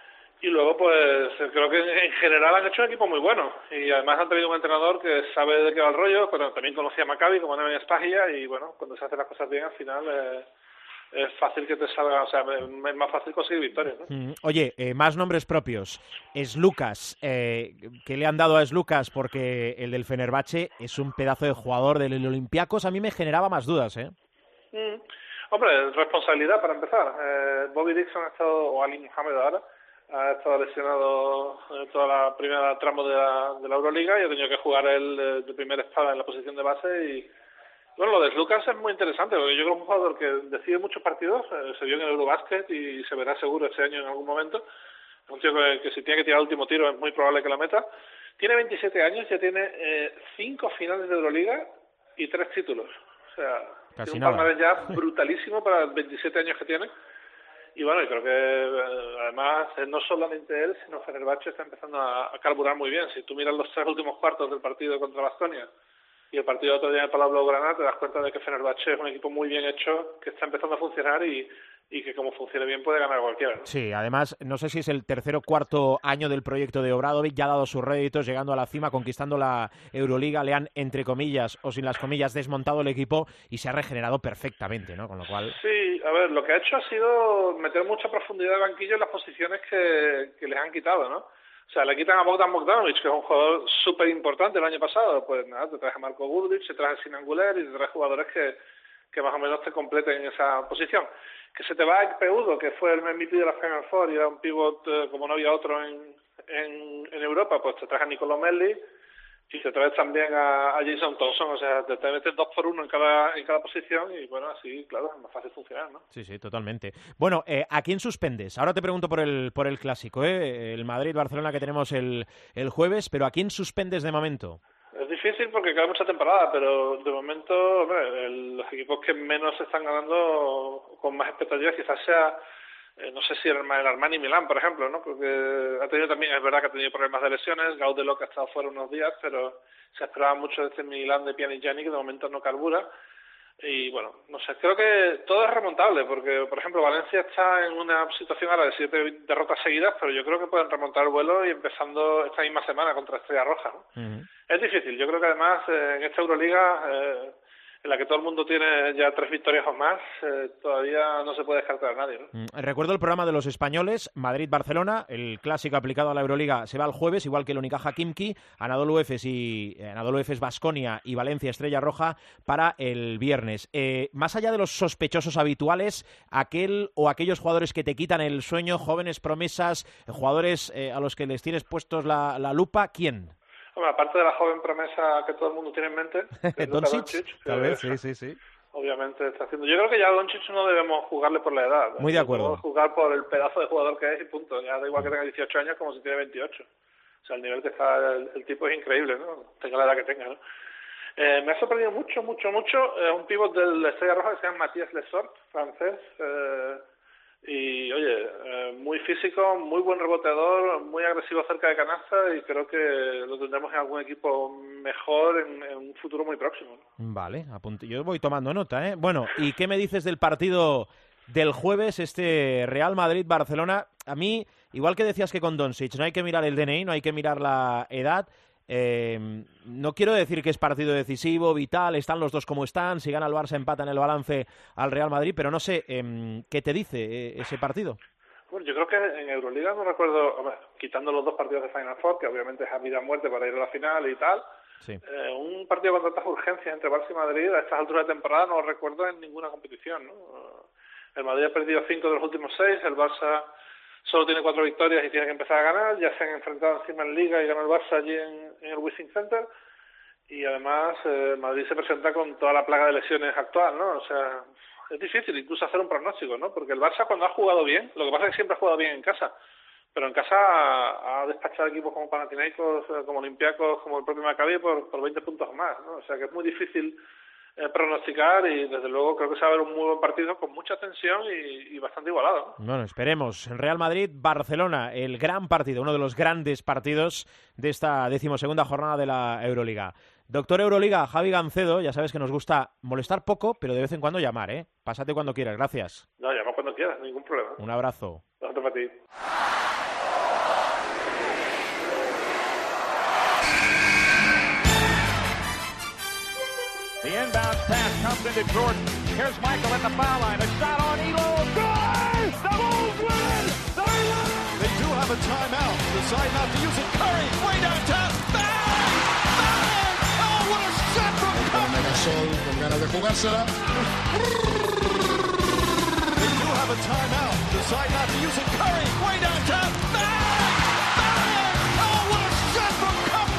Y luego, pues, creo que en general han hecho un equipo muy bueno. Y además han tenido un entrenador que sabe de qué va el rollo, pero también conocía a Maccabi como Neven Spagia, y bueno, cuando se hacen las cosas bien, al final eh, es fácil que te salga, o sea, es más fácil conseguir victorias, ¿no? Mm, oye, eh, más nombres propios. Slucas, eh, ¿qué le han dado a Slucas? Porque el del Fenerbahce es un pedazo de jugador del Olympiacos. A mí me generaba más dudas, ¿eh? Mm. Hombre, responsabilidad para empezar. Eh, Bobby Dixon ha estado, o Ali Mohamed ahora, ha estado lesionado en toda la primera tramo de la, de la Euroliga y ha tenido que jugar él de, de primera espada en la posición de base. Y bueno, lo de Slucas es muy interesante, porque yo creo que es un jugador que decide muchos partidos, eh, se vio en el Eurobasket y se verá seguro este año en algún momento. Es un tío que, que si tiene que tirar el último tiro es muy probable que la meta. Tiene veintisiete años, ya tiene eh, cinco finales de Euroliga y tres títulos. O sea, casi tiene un nada. palmarés ya brutalísimo para los veintisiete años que tiene. Y bueno, y creo que eh, además eh, no solamente él, sino Fenerbahce está empezando a, a carburar muy bien. Si tú miras los tres últimos cuartos del partido contra Baskonia y el partido de otro día en el Palau Blaugrana, te das cuenta de que Fenerbahce es un equipo muy bien hecho, que está empezando a funcionar y, y que como funcione bien puede ganar cualquiera, ¿no? Sí, además, no sé si es el tercer o cuarto año del proyecto de Obradovic, ya ha dado sus réditos, llegando a la cima, conquistando la Euroliga, le han, entre comillas, o sin las comillas, desmontado el equipo y se ha regenerado perfectamente, ¿no? Con lo cual... Sí, a ver, lo que ha hecho ha sido meter mucha profundidad de banquillo en las posiciones que, que les han quitado, ¿no? O sea, le quitan a Bogdan Bogdanovic, que es un jugador súper importante el año pasado, pues nada, te traes a Marco Guduric, te traes a Sinan Guler y te traes jugadores que, que más o menos te completen esa posición. Que se te va a Ekpeudo, que fue el M V P de la Final Four y era un pivot eh, como no había otro en, en, en Europa, pues te traes a Nicolo Melli y te traes también a, a Jason Thompson, o sea, te, te metes dos por uno en cada en cada posición y bueno, así, claro, es más fácil funcionar, ¿no? Sí, sí, totalmente. Bueno, eh, ¿a quién suspendes? Ahora te pregunto por el por el clásico, ¿eh? El Madrid-Barcelona que tenemos el, el jueves, pero ¿a quién suspendes de momento? Es difícil porque queda mucha temporada, pero de momento, hombre, el, los equipos que menos están ganando con más expectativas quizás sea, eh, no sé si el, el Armani Milán, por ejemplo, ¿no? Porque ha tenido también, es verdad que ha tenido problemas de lesiones, Gaudelo que ha estado fuera unos días, pero se esperaba mucho de este Milán de Pjanic, que de momento no carbura. Y bueno, no sé, creo que todo es remontable, porque por ejemplo Valencia está en una situación ahora de siete derrotas seguidas, pero yo creo que pueden remontar el vuelo y empezando esta misma semana contra Estrella Roja, ¿no? Uh-huh. Es difícil, yo creo que además eh, en esta Euroliga, eh, en la que todo el mundo tiene ya tres victorias o más, eh, todavía no se puede descartar a nadie, ¿no? Mm, recuerdo el programa de los españoles, Madrid-Barcelona, el clásico aplicado a la Euroliga se va el jueves, igual que el Unicaja Khimki, Anadolu Efes y eh, Anadolu Efes Baskonia y Valencia Estrella Roja para el viernes. Eh, más allá de los sospechosos habituales, aquel o aquellos jugadores que te quitan el sueño, jóvenes promesas, eh, jugadores eh, a los que les tienes puestos la, la lupa, ¿quién? Bueno, aparte de la joven promesa que todo el mundo tiene en mente, Doncic, tal vez, sí, sí, sí. Obviamente está haciendo. Yo creo que ya a Doncic no debemos jugarle por la edad. Muy de acuerdo. Debemos jugar por el pedazo de jugador que es y punto. Ya da igual que tenga dieciocho años como si tiene veintiocho. O sea, el nivel que está el, el tipo es increíble, ¿no? Tenga la edad que tenga, ¿no? Eh, me ha sorprendido mucho, mucho, mucho eh, un pívot de la Estrella Roja que se llama Matías Lesort, francés. Eh, Y, oye, eh, muy físico, muy buen reboteador, muy agresivo cerca de canasta y creo que lo tendremos en algún equipo mejor en, en un futuro muy próximo. Vale, apunte. Yo voy tomando nota, ¿eh? Bueno, ¿y qué me dices del partido del jueves, este Real Madrid-Barcelona? A mí, igual que decías que con Doncic no hay que mirar el D N I, no hay que mirar la edad. Eh, no quiero decir que es partido decisivo, vital, están los dos como están, si gana el Barça empatan el balance al Real Madrid, pero no sé, eh, ¿qué te dice eh, ese partido? Bueno, yo creo que en Euroliga no recuerdo, hombre, quitando los dos partidos de Final Four, que obviamente es a vida o muerte para ir a la final y tal, sí. eh, un partido con tantas urgencias entre Barça y Madrid a estas alturas de temporada no lo recuerdo en ninguna competición, ¿no? El Madrid ha perdido cinco de los últimos seis, el Barça solo tiene cuatro victorias y tiene que empezar a ganar, ya se han enfrentado encima en Liga y ganó el Barça allí en, en el Wishing Center, y además eh, Madrid se presenta con toda la plaga de lesiones actual, ¿no? O sea, es difícil incluso hacer un pronóstico, ¿no? Porque el Barça cuando ha jugado bien, lo que pasa es que siempre ha jugado bien en casa, pero en casa ha, ha despachado equipos como Panathinaikos, como Olympiacos, como el propio Maccabi por, por veinte puntos más, ¿no? O sea que es muy difícil eh, pronosticar y desde luego creo que se va a ver un muy buen partido con mucha tensión y, y bastante igualado, ¿no? Bueno, esperemos. Real Madrid-Barcelona, el gran partido, uno de los grandes partidos de esta decimosegunda jornada de la Euroliga. Doctor Euroliga, Javi Gancedo, ya sabes que nos gusta molestar poco, pero de vez en cuando llamar, ¿eh? Pásate cuando quieras, gracias. No, llama cuando quieras, ningún problema. Un abrazo. Otro para ti. The inbound pass comes into Jordan. Here's Michael at the foul line. A shot on Elo. Good! The Bulls win! They win! They do have a timeout. Decide not to use it. Curry, way downtown. Bang! Bang! Oh, what a shot from Curry! Gasol con ganas de jugársela. They do have a timeout. Decide not to use it. Curry, way downtown. Bang! Bang! Oh, what a shot from Curry!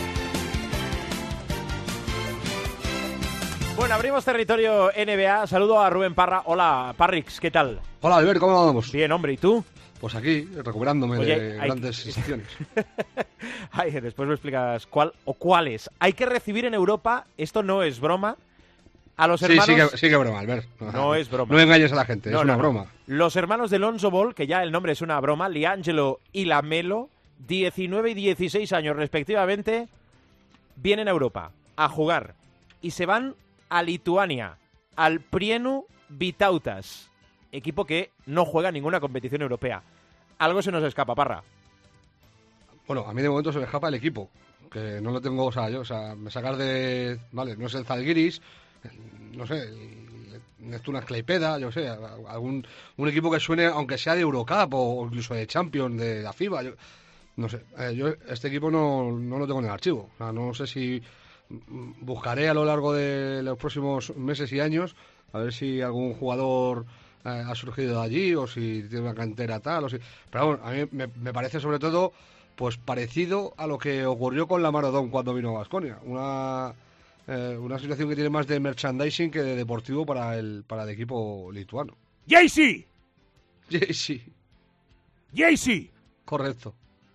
Bueno, abrimos territorio N B A. Saludo a Rubén Parra. Hola, Parrix, ¿qué tal? Hola, Albert, ¿cómo vamos? Bien, hombre, ¿y tú? Pues aquí, recuperándome Oye, de hay... grandes sensaciones. Ay, después me explicas cuál o cuáles. Hay que recibir en Europa, esto no es broma, a los hermanos... Sí, sí que, sí que es broma, Albert. No, no es broma. No engañes a la gente, no, es una no, broma. No. Los hermanos de Lonzo Ball, que ya el nombre es una broma, Liangelo y Lamelo, diecinueve y dieciséis años respectivamente, vienen a Europa a jugar y se van a Lituania, al Prienų Vytautas, equipo que no juega ninguna competición europea. Algo se nos escapa, Parra. Bueno, a mí de momento se me escapa el equipo, que no lo tengo, o sea, yo, o sea, me sacar de, vale, no es el Zalgiris, no sé, el Neptunas Klaipėda, yo sé, algún un equipo que suene, aunque sea de Eurocup o incluso de Champions, de la FIBA, yo, no sé, eh, yo este equipo no, no lo tengo en el archivo, o sea, no sé si buscaré a lo largo de los próximos meses y años a ver si algún jugador eh, ha surgido de allí o si tiene una cantera tal o si... pero bueno, a mí me, me parece sobre todo pues parecido a lo que ocurrió con la Marodón cuando vino a Baskonia, una eh, una situación que tiene más de merchandising que de deportivo para el para el equipo lituano. Jaycee Jaycee Jaycee correcto,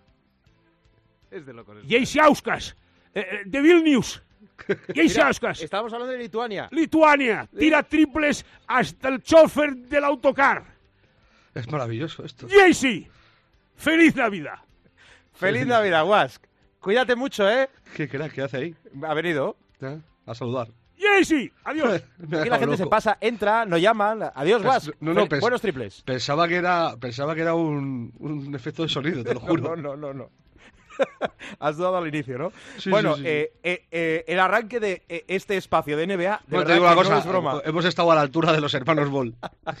es de locos. Jaycee Auskas Eh, de Vilnius. Mira, estábamos hablando de Lituania. Lituania. Tira triples hasta el chofer del autocar. Es maravilloso esto. Jaycee. Feliz Navidad. Feliz Navidad, Wask. Cuídate mucho, ¿eh? ¿Qué crack? ¿Qué hace ahí? Ha venido. ¿Eh? A saludar. Jaycee. Adiós. Aquí la gente loco. Se pasa, entra, no llaman. Adiós, Wask. No, no, Fel- buenos triples. Pensaba que era, pensaba que era un, un efecto de sonido, te lo juro. No, no, no, no. Has dudado al inicio, ¿no? Sí, bueno, sí, sí. Eh, eh, eh, el arranque de eh, este espacio de N B A, de bueno, verdad te digo una que cosa, no es broma. Hemos estado a la altura de los hermanos Ball.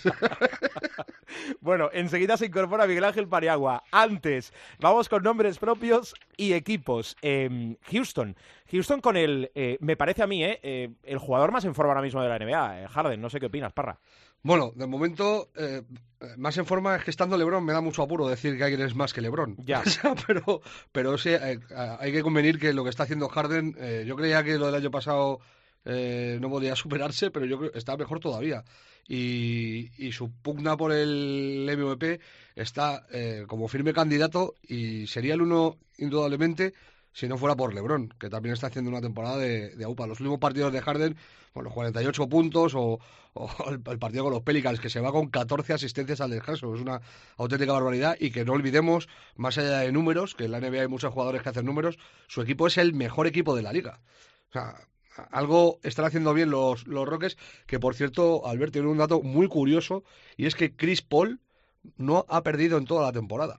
Bueno, enseguida se incorpora Miguel Ángel Paniagua. Antes, vamos con nombres propios y equipos. Eh, Houston. Houston con el, eh, me parece a mí, eh, eh, el jugador más en forma ahora mismo de la N B A, eh, Harden. No sé qué opinas, Parra. Bueno, de momento, eh, más en forma es que estando LeBron me da mucho apuro decir que alguien es más que LeBron. Ya. pero, pero sí, eh, hay que convenir que lo que está haciendo Harden, eh, yo creía que lo del año pasado eh, no podía superarse, pero yo creo que está mejor todavía. Y, y su pugna por el M V P está eh, como firme candidato y sería el uno indudablemente si no fuera por LeBron, que también está haciendo una temporada de, de aupa. Los últimos partidos de Harden, bueno, los cuarenta y ocho puntos o, o el, el partido con los Pelicans, que se va con catorce asistencias al descanso. Es una auténtica barbaridad y que no olvidemos, más allá de números, que en la N B A hay muchos jugadores que hacen números, su equipo es el mejor equipo de la liga. O sea, algo están haciendo bien los, los Rockets, que por cierto, Albert, tiene un dato muy curioso, y es que Chris Paul no ha perdido en toda la temporada.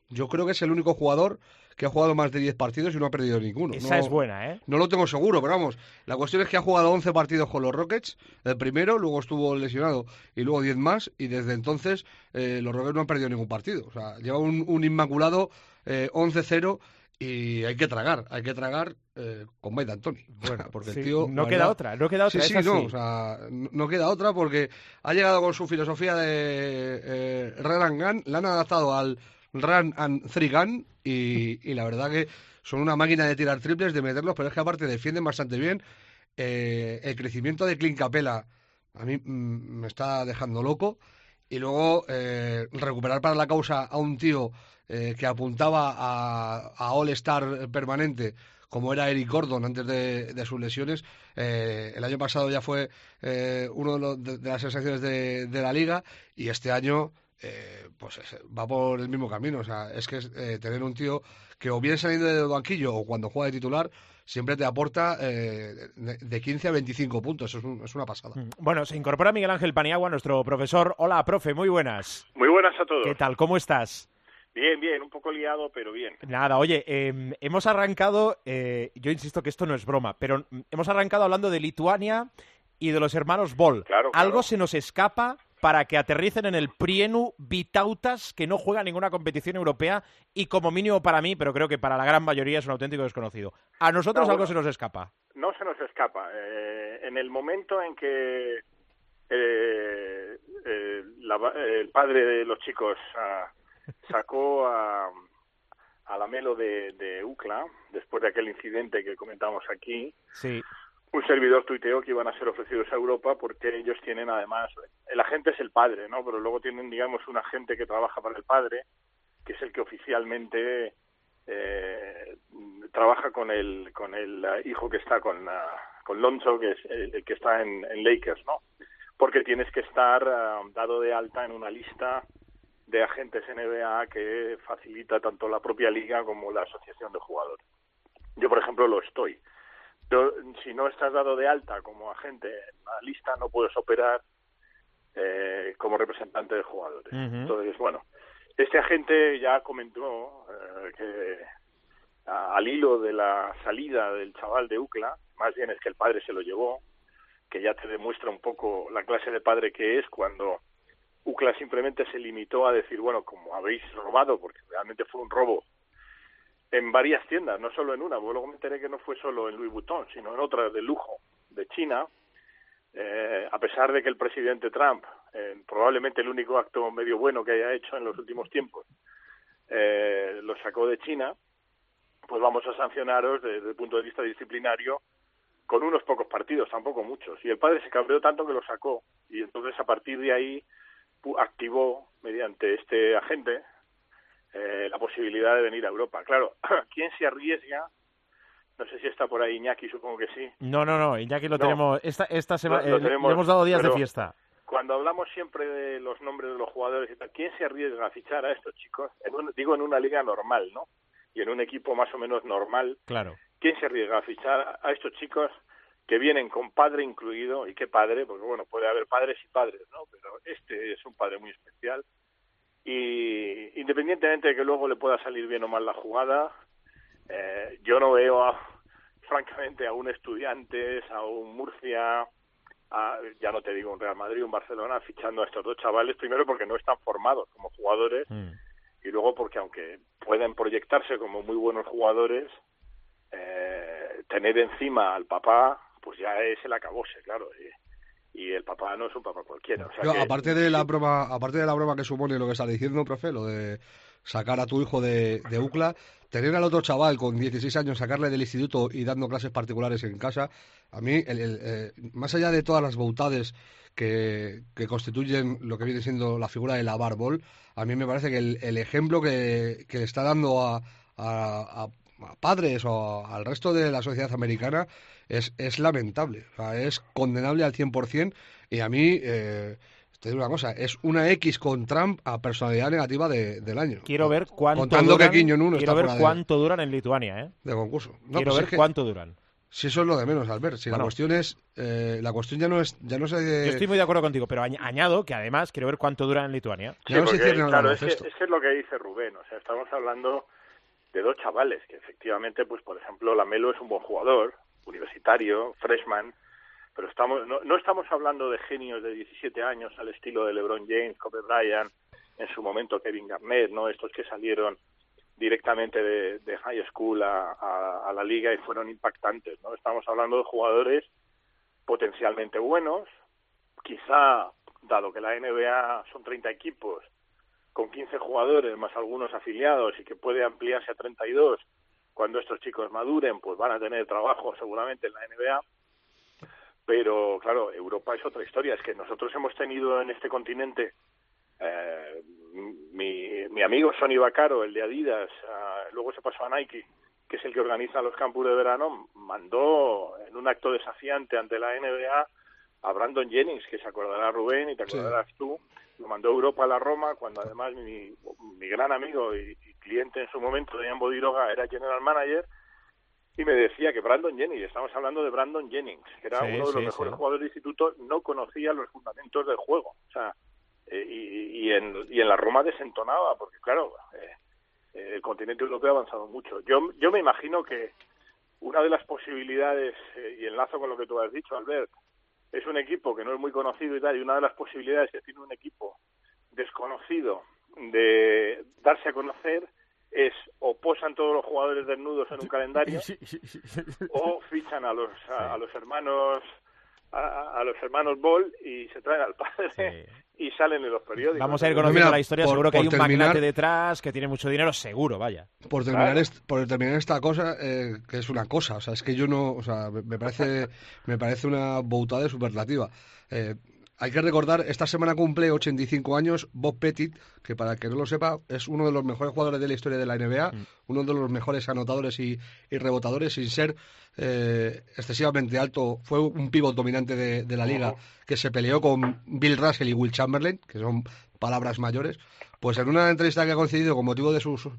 yo creo que es el único jugador que ha jugado más de diez partidos y no ha perdido ninguno. Esa no, es buena, ¿eh? No lo tengo seguro, pero vamos, la cuestión es que ha jugado once partidos con los Rockets, el primero, luego estuvo lesionado y luego diez más, y desde entonces eh, los Rockets no han perdido ningún partido. O sea, lleva un, un inmaculado eh, once cero y hay que tragar, hay que tragar eh, con Mike D'Antoni. Bueno, porque sí, el tío... no queda verdad, otra, no queda otra. Sí, sí, es así. no, o sea, no, no queda otra porque ha llegado con su filosofía de eh, Run and Gun, la han adaptado al Run and Three Gun y, y la verdad que son una máquina de tirar triples, de meterlos, pero es que aparte defienden bastante bien. Eh, el crecimiento de Clint Capela a mí mm, me está dejando loco. Y luego eh, recuperar para la causa a un tío eh, que apuntaba a, a All-Star permanente, como era Eric Gordon antes de, de sus lesiones. Eh, el año pasado ya fue eh, uno de, los, de, de las sensaciones de, de la liga, y este año eh, pues es, va por el mismo camino. O sea, es que es, eh, tener un tío que o bien saliendo del banquillo o cuando juega de titular siempre te aporta eh, de, de quince a veinticinco puntos. Eso es, un, es una pasada. Bueno, se incorpora Miguel Ángel Paniagua, nuestro profesor. Hola, profe, muy buenas. Muy buenas a todos. ¿Qué tal? ¿Cómo estás? Bien, bien, un poco liado, pero bien. Nada, oye, eh, hemos arrancado, eh, yo insisto que esto no es broma, pero hemos arrancado hablando de Lituania y de los hermanos Bol. Claro, Algo claro. se nos escapa para que aterricen en el Prienu Vitautas, que no juega ninguna competición europea y como mínimo para mí, pero creo que para la gran mayoría es un auténtico desconocido. A nosotros No, algo bueno, se nos escapa. No se nos escapa. Eh, en el momento en que eh, eh, la, el padre de los chicos ah, sacó a, a la Melo de, de U C L A, después de aquel incidente que comentamos aquí, sí. Un servidor tuiteó que iban a ser ofrecidos a Europa porque ellos tienen además, el agente es el padre, ¿no? Pero luego tienen, digamos, un agente que trabaja para el padre, que es el que oficialmente eh, trabaja con el con el hijo que está con, uh, con Lonzo, que es el, el que está en, en Lakers, ¿no? Porque tienes que estar uh, dado de alta en una lista de agentes N B A que facilita tanto la propia liga como la asociación de jugadores. Yo, por ejemplo, lo estoy. Yo, si no estás dado de alta como agente en la lista, no puedes operar eh, como representante de jugadores. Uh-huh. Entonces, bueno, este agente ya comentó eh, que a, al hilo de la salida del chaval de U C L A, más bien es que el padre se lo llevó, que ya te demuestra un poco la clase de padre que es cuando U C L A simplemente se limitó a decir, bueno, como habéis robado, porque realmente fue un robo, en varias tiendas, no solo en una, porque luego me enteré que no fue solo en Louis Vuitton, sino en otras de lujo de China, eh, a pesar de que el presidente Trump, eh, probablemente el único acto medio bueno que haya hecho en los últimos tiempos, eh, lo sacó de China, pues vamos a sancionaros desde el punto de vista disciplinario con unos pocos partidos, tampoco muchos. Y el padre se cabreó tanto que lo sacó, y entonces a partir de ahí activó, mediante este agente, Eh, la posibilidad de venir a Europa. Claro, ¿quién se arriesga? No sé si está por ahí Iñaki, supongo que sí. No, no, no, Iñaki lo no, tenemos, esta, esta semana, lo, lo eh, tenemos, le hemos dado días de pero fiesta. Cuando hablamos siempre de los nombres de los jugadores y tal, ¿quién se arriesga a fichar a estos chicos? En un, digo, en una liga normal, ¿no? Y en un equipo más o menos normal. Claro. ¿Quién se arriesga a fichar a estos chicos que vienen con padre incluido? ¿Y qué padre? Porque, bueno, puede haber padres y padres, ¿no? Pero este es un padre muy especial. Y independientemente de que luego le pueda salir bien o mal la jugada, eh, yo no veo, a, francamente, a un Estudiantes, a un Murcia, a, ya no te digo un Real Madrid, un Barcelona, fichando a estos dos chavales, primero porque no están formados como jugadores, mm. y luego porque aunque pueden proyectarse como muy buenos jugadores, eh, tener encima al papá, pues ya es el acabose, claro, y, y el papá no es un papá cualquiera. O sea Yo, que, aparte de la broma, aparte de la broma que supone lo que está diciendo, profe, lo de sacar a tu hijo de, de U C L A, tener al otro chaval con dieciséis años, sacarle del instituto y dando clases particulares en casa, a mí, el, el, eh, más allá de todas las bautades que, que constituyen lo que viene siendo la figura de la Barbol, a mí me parece que el, el ejemplo que, que está dando a, a, a a padres o al resto de la sociedad americana es, es lamentable, o sea, es condenable al cien por ciento, y a mí, eh, te digo una cosa, es una X con Trump a personalidad negativa de, del año. Quiero ver cuánto Contando duran, que Kim Jong-un quiero está ver fuera cuánto de, duran en Lituania, ¿eh? De concurso. No, quiero pues ver es que, cuánto duran. Si eso es lo de menos, Albert. Si bueno. la cuestión es, eh, la cuestión ya no es, ya no sé. De... Yo estoy muy de acuerdo contigo, pero añado que además quiero ver cuánto dura en Lituania. Sí, no porque, claro, es que, es que es lo que dice Rubén. O sea, estamos hablando de dos chavales que efectivamente, pues por ejemplo, Lamelo es un buen jugador, universitario, freshman, pero estamos, no, no estamos hablando de genios de diecisiete años al estilo de LeBron James, Kobe Bryant, en su momento Kevin Garnett, ¿no? Estos que salieron directamente de, de high school a, a, a la liga y fueron impactantes, ¿no? Estamos hablando de jugadores potencialmente buenos, quizá, dado que la N B A son treinta equipos, con quince jugadores más algunos afiliados y que puede ampliarse a treinta y dos, cuando estos chicos maduren, pues van a tener trabajo seguramente en la N B A, pero claro, Europa es otra historia. Es que nosotros hemos tenido en este continente, eh, mi, mi amigo Sonny Vaccaro, el de Adidas, uh, luego se pasó a Nike, que es el que organiza los campus de verano, mandó en un acto desafiante ante la N B A a Brandon Jennings, que se acordará Rubén y te acordarás sí. tú, lo mandó Europa a la Roma, cuando además mi, mi gran amigo y, y cliente en su momento, Dejan Bodiroga, era general manager, y me decía que Brandon Jennings, estamos hablando de Brandon Jennings, que era sí, uno de los sí, mejores sí. jugadores de instituto, no conocía los fundamentos del juego, o sea, eh, y, y, en, y en la Roma desentonaba, porque claro, eh, el continente europeo ha avanzado mucho. Yo, yo me imagino que una de las posibilidades, eh, y enlazo con lo que tú has dicho, Albert, es un equipo que no es muy conocido y tal, y una de las posibilidades que tiene un equipo desconocido de darse a conocer es o posan todos los jugadores desnudos en un calendario o fichan a los a, a los hermanos a, a los hermanos Ball y se traen al padre sí. y salen en los periódicos. Vamos a ir conociendo Mira, la historia, por, seguro que hay un terminar, magnate detrás que tiene mucho dinero, seguro, vaya. Por terminar claro. est, por terminar esta cosa, eh, que es una cosa, o sea, es que yo no, o sea, me parece me parece una boutada superlativa. Eh, Hay que recordar, esta semana cumple ochenta y cinco años Bob Pettit, que para el que no lo sepa, es uno de los mejores jugadores de la historia de la N B A, mm. uno de los mejores anotadores y, y rebotadores, sin ser eh, excesivamente alto. Fue un pívot dominante de, de la liga, oh. que se peleó con Bill Russell y Will Chamberlain, que son palabras mayores. Pues en una entrevista que ha concedido con motivo de sus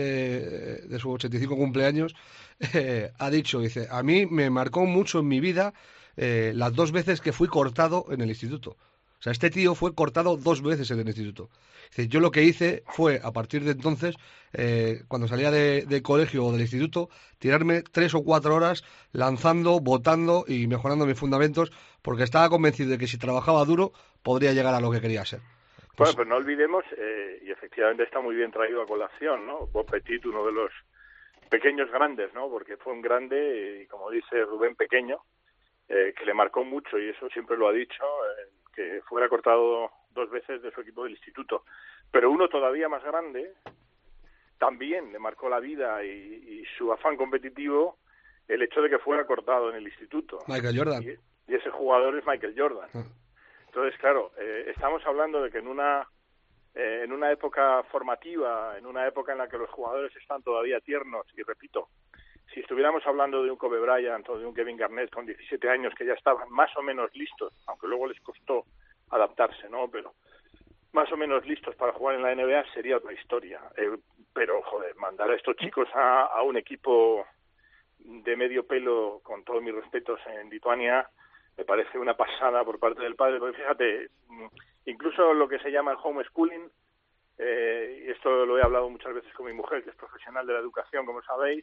eh, de su ochenta y cinco cumpleaños, eh, ha dicho, dice, a mí me marcó mucho en mi vida Eh, las dos veces que fui cortado en el instituto. O sea, este tío fue cortado dos veces en el instituto. Dice, yo lo que hice fue, a partir de entonces, eh, cuando salía de, de colegio o del instituto, tirarme tres o cuatro horas lanzando, botando y mejorando mis fundamentos, porque estaba convencido de que si trabajaba duro, podría llegar a lo que quería ser. Pues, bueno, pero no olvidemos, eh, y efectivamente está muy bien traído a colación, ¿no? Bob Pettit, uno de los pequeños grandes, ¿no? Porque fue un grande, y como dice Rubén, pequeño, Eh, que le marcó mucho, y eso siempre lo ha dicho, eh, que fuera cortado dos veces de su equipo del instituto. Pero uno todavía más grande también le marcó la vida y, y su afán competitivo el hecho de que fuera cortado en el instituto. Michael Jordan. Y, y ese jugador es Michael Jordan. Ah. Entonces, claro, eh, estamos hablando de que en una eh, en una época formativa, en una época en la que los jugadores están todavía tiernos, y repito, si estuviéramos hablando de un Kobe Bryant o de un Kevin Garnett con diecisiete años que ya estaban más o menos listos, aunque luego les costó adaptarse, ¿no? Pero más o menos listos para jugar en la N B A sería otra historia. Eh, pero, joder, mandar a estos chicos a, a un equipo de medio pelo, con todos mis respetos, en Lituania, me parece una pasada por parte del padre. Porque fíjate, incluso lo que se llama el homeschooling, eh, y esto lo he hablado muchas veces con mi mujer, que es profesional de la educación, como sabéis,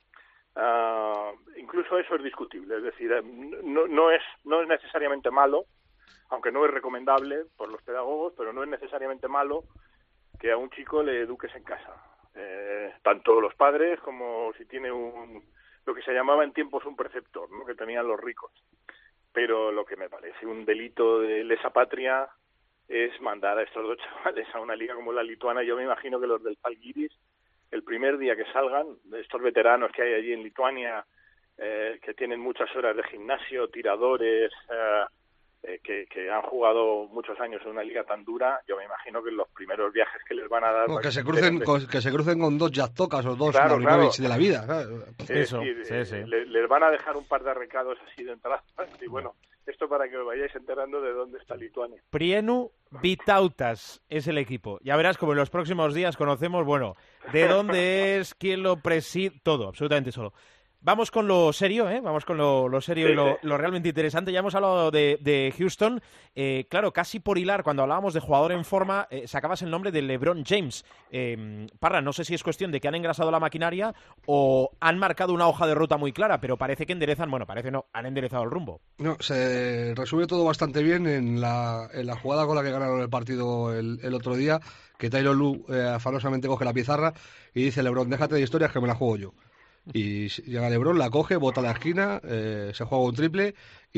Uh, incluso eso es discutible, es decir, no, no es no es necesariamente malo, aunque no es recomendable por los pedagogos, pero no es necesariamente malo que a un chico le eduques en casa, eh, tanto los padres como si tiene un lo que se llamaba en tiempos un preceptor, ¿no? Que tenían los ricos. Pero lo que me parece un delito de lesa patria es mandar a estos dos chavales a una liga como la lituana. Yo me imagino que los del Žalgiris, el primer día que salgan, estos veteranos que hay allí en Lituania, eh, que tienen muchas horas de gimnasio, tiradores, eh, eh, que, que han jugado muchos años en una liga tan dura, yo me imagino que los primeros viajes que les van a dar... No, que, se crucen, con, que se crucen con dos Jaztocas o dos claro, claro. de la vida. Claro. Eso, decir, sí, sí. Les, les van a dejar un par de recados así de entrada, y bueno, esto para que os vayáis enterando de dónde está Lituania. Prienu Vytautas es el equipo. Ya verás como en los próximos días conocemos, bueno, de dónde es, quién lo preside, todo, absolutamente solo. Vamos con lo serio, ¿eh? Vamos con lo, lo serio Sí, y lo, sí. lo realmente interesante. Ya hemos hablado de, de Houston. Eh, claro, casi por hilar, cuando hablábamos de jugador en forma, eh, sacabas el nombre de LeBron James. Eh, Parra, no sé si es cuestión de que han engrasado la maquinaria o han marcado una hoja de ruta muy clara, pero parece que enderezan, bueno, parece no, han enderezado el rumbo. No, se resume todo bastante bien en la, en la jugada con la que ganaron el partido el, el otro día, que Tyronn Lue eh, afanosamente coge la pizarra y dice: LeBron, déjate de historias que me la juego yo. Y llega LeBron, la coge, bota a la esquina, eh, se juega un triple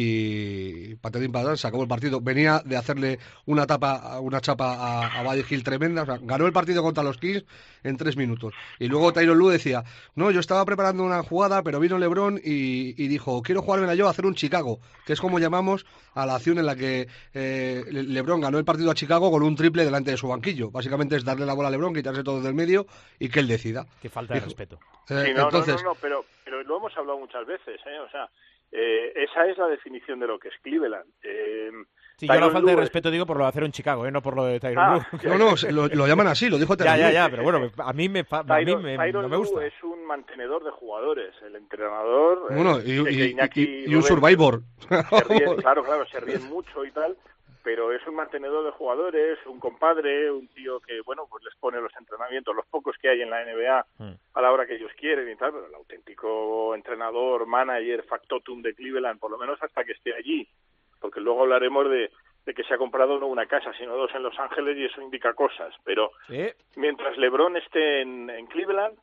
y patatín patatán, se acabó el partido. Venía de hacerle una tapa, una chapa a, a Buddy Hield tremenda, o sea, ganó el partido contra los Kings en tres minutos. Y luego Tyronn Lue decía: no, yo estaba preparando una jugada, pero vino LeBron y, y dijo: quiero jugármela yo a hacer un Chicago, que es como llamamos a la acción en la que eh, LeBron ganó el partido a Chicago con un triple delante de su banquillo. Básicamente es darle la bola a LeBron, quitarse todo del medio y que él decida. Qué falta de Dijo, respeto. Eh, Sí, no, entonces, no, no, no, pero, pero lo hemos hablado muchas veces, ¿eh? O sea, eh, esa es la definición de lo que es Cleveland. Eh, Sí, yo la Tyronn falta de Lue- respeto digo por lo de hacer en Chicago, ¿eh? No por lo de Tyronn Ah, Lue. no, no, lo, lo llaman así, lo dijo Ya, Tyronn ya, Lue. ya, pero bueno, a mí me, fa- a mí Tyronn- me, Tyronn no me gusta. Lue es un mantenedor de jugadores, el entrenador. Bueno, eh, y, que y- Iñaki y- y un Rubén survivor. se ríe, claro, claro, se ríen mucho y tal, pero es un mantenedor de jugadores, un compadre, un tío que, bueno, pues les pone los entrenamientos, los pocos que hay en la N B A, a la hora que ellos quieren y tal, pero el auténtico entrenador, manager, factotum de Cleveland, por lo menos hasta que esté allí, porque luego hablaremos de, de que se ha comprado no una casa, sino dos en Los Ángeles y eso indica cosas, pero Sí. mientras LeBron esté en, en Cleveland,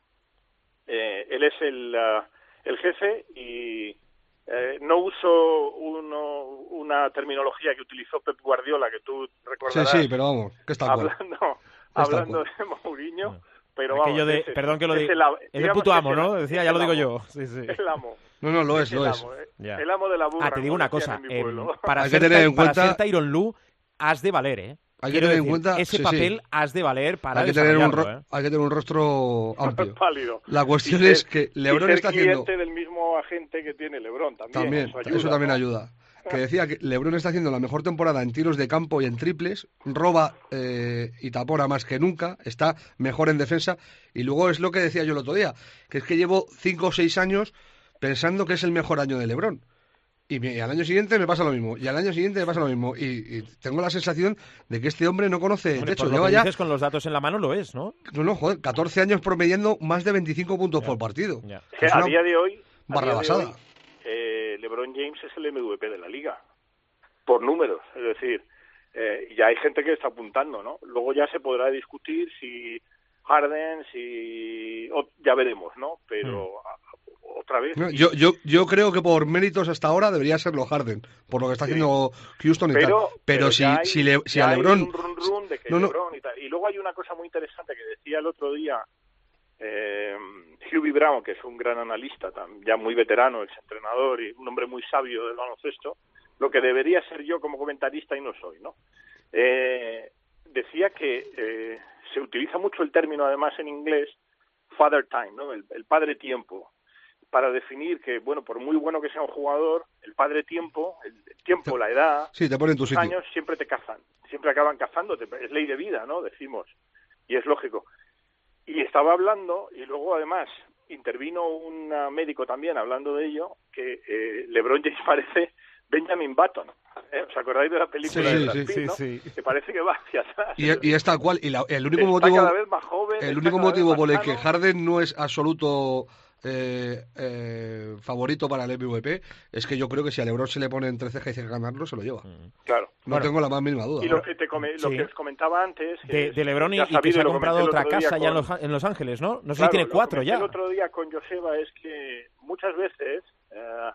eh, él es el, uh, el jefe y eh, no uso uno, una terminología que utilizó Pep Guardiola, que tú Sí, recordarás, sí, pero vamos, que está cual. hablando, tal hablando cual. de Mourinho, pero Aquello vamos, de, es- perdón que lo es diga, el a- es el digamos puto que amo, es el- ¿no? Decía, es ya lo el digo amo. yo. Sí, sí. El amo. No, no, lo es, Es lo el es. amo, eh. Ya. El amo de la burra. Ah, te digo como una decían cosa, en mi em, pueblo. para, Hay que ser, tener en para cuenta- ser Tyronn Lue has de valer, ¿eh? Hay que Quiero tener en decir, cuenta- ese sí, papel sí. has de valer para Hay que, tener un desarrollarlo, ro- ¿eh? hay que tener un rostro amplio. Pálido. La cuestión Y es ser- que y LeBron ser está haciendo... cliente del mismo agente que tiene LeBron también. También, eso, eso, ayuda, también ¿no? ayuda. Que decía que LeBron está haciendo la mejor temporada en tiros de campo y en triples, roba eh, y tapona más que nunca, está mejor en defensa. Y luego es lo que decía yo el otro día, que es que llevo cinco o seis años pensando que es el mejor año de LeBron. Y, me- y al año siguiente me pasa lo mismo, y al año siguiente me pasa lo mismo. Y, y tengo la sensación de que este hombre no conoce Hombre, techo. por lo Lleva que ya, dices con los datos en la mano lo es, ¿no? no, no, joder, catorce años promediando más de veinticinco puntos por partido. Ya. Que Es a una día de hoy, a barra día de basada. hoy, eh, LeBron James es el M V P de la liga, por números, es decir, eh, ya hay gente que está apuntando, ¿no? Luego ya se podrá discutir si Harden, si... o- ya veremos, ¿no? Pero a- a- otra vez... No, yo, yo, yo creo que por méritos hasta ahora debería serlo Harden, por lo que está Sí. haciendo Houston y pero, tal. Pero, si, ya hay- si, le- si ya a hay LeBron... un run run de que No, no. LeBron y tal. Y luego hay una cosa muy interesante que decía el otro día eh, Hubie Brown, que es un gran analista, tam- ya muy veterano, exentrenador y un hombre muy sabio del baloncesto, lo que debería ser yo como comentarista y no soy, ¿no? Eh, decía que eh, se utiliza mucho el término, además en inglés, father time, ¿no? El, el padre tiempo, para definir que, bueno, por muy bueno que sea un jugador, el padre tiempo, el tiempo, la edad, Sí, te pone en tu los sitio. años siempre te cazan, siempre acaban cazándote, es ley de vida, ¿no? Decimos, y es lógico. Y estaba hablando, y luego además intervino un uh, médico también hablando de ello, que eh, LeBron James parece Benjamin Button. ¿eh? ¿Os acordáis de la película Sí, de sí, Brad sí, Pitt, sí, ¿no? sí. Que parece que va hacia atrás. Y, y es tal cual. Y la- el único Está motivo, cada vez más joven, el está único cada vez motivo más por el que sano. Harden no es absoluto eh, eh, favorito para el M V P es que yo creo que si a LeBron se le pone entre ceja y ceja ganarlo, se lo lleva. Claro. No Bueno. tengo la más mínima duda. Y lo que, te come- lo Sí. que os comentaba antes... que De, es- de LeBron y, ya y que sabido, se ha lo comprado comenté el otra otro día casa ya en con- Los, en Los Ángeles, ¿no? No sé Claro, si tiene lo cuatro comenté ya. El otro día con Joseba es que muchas veces, eh,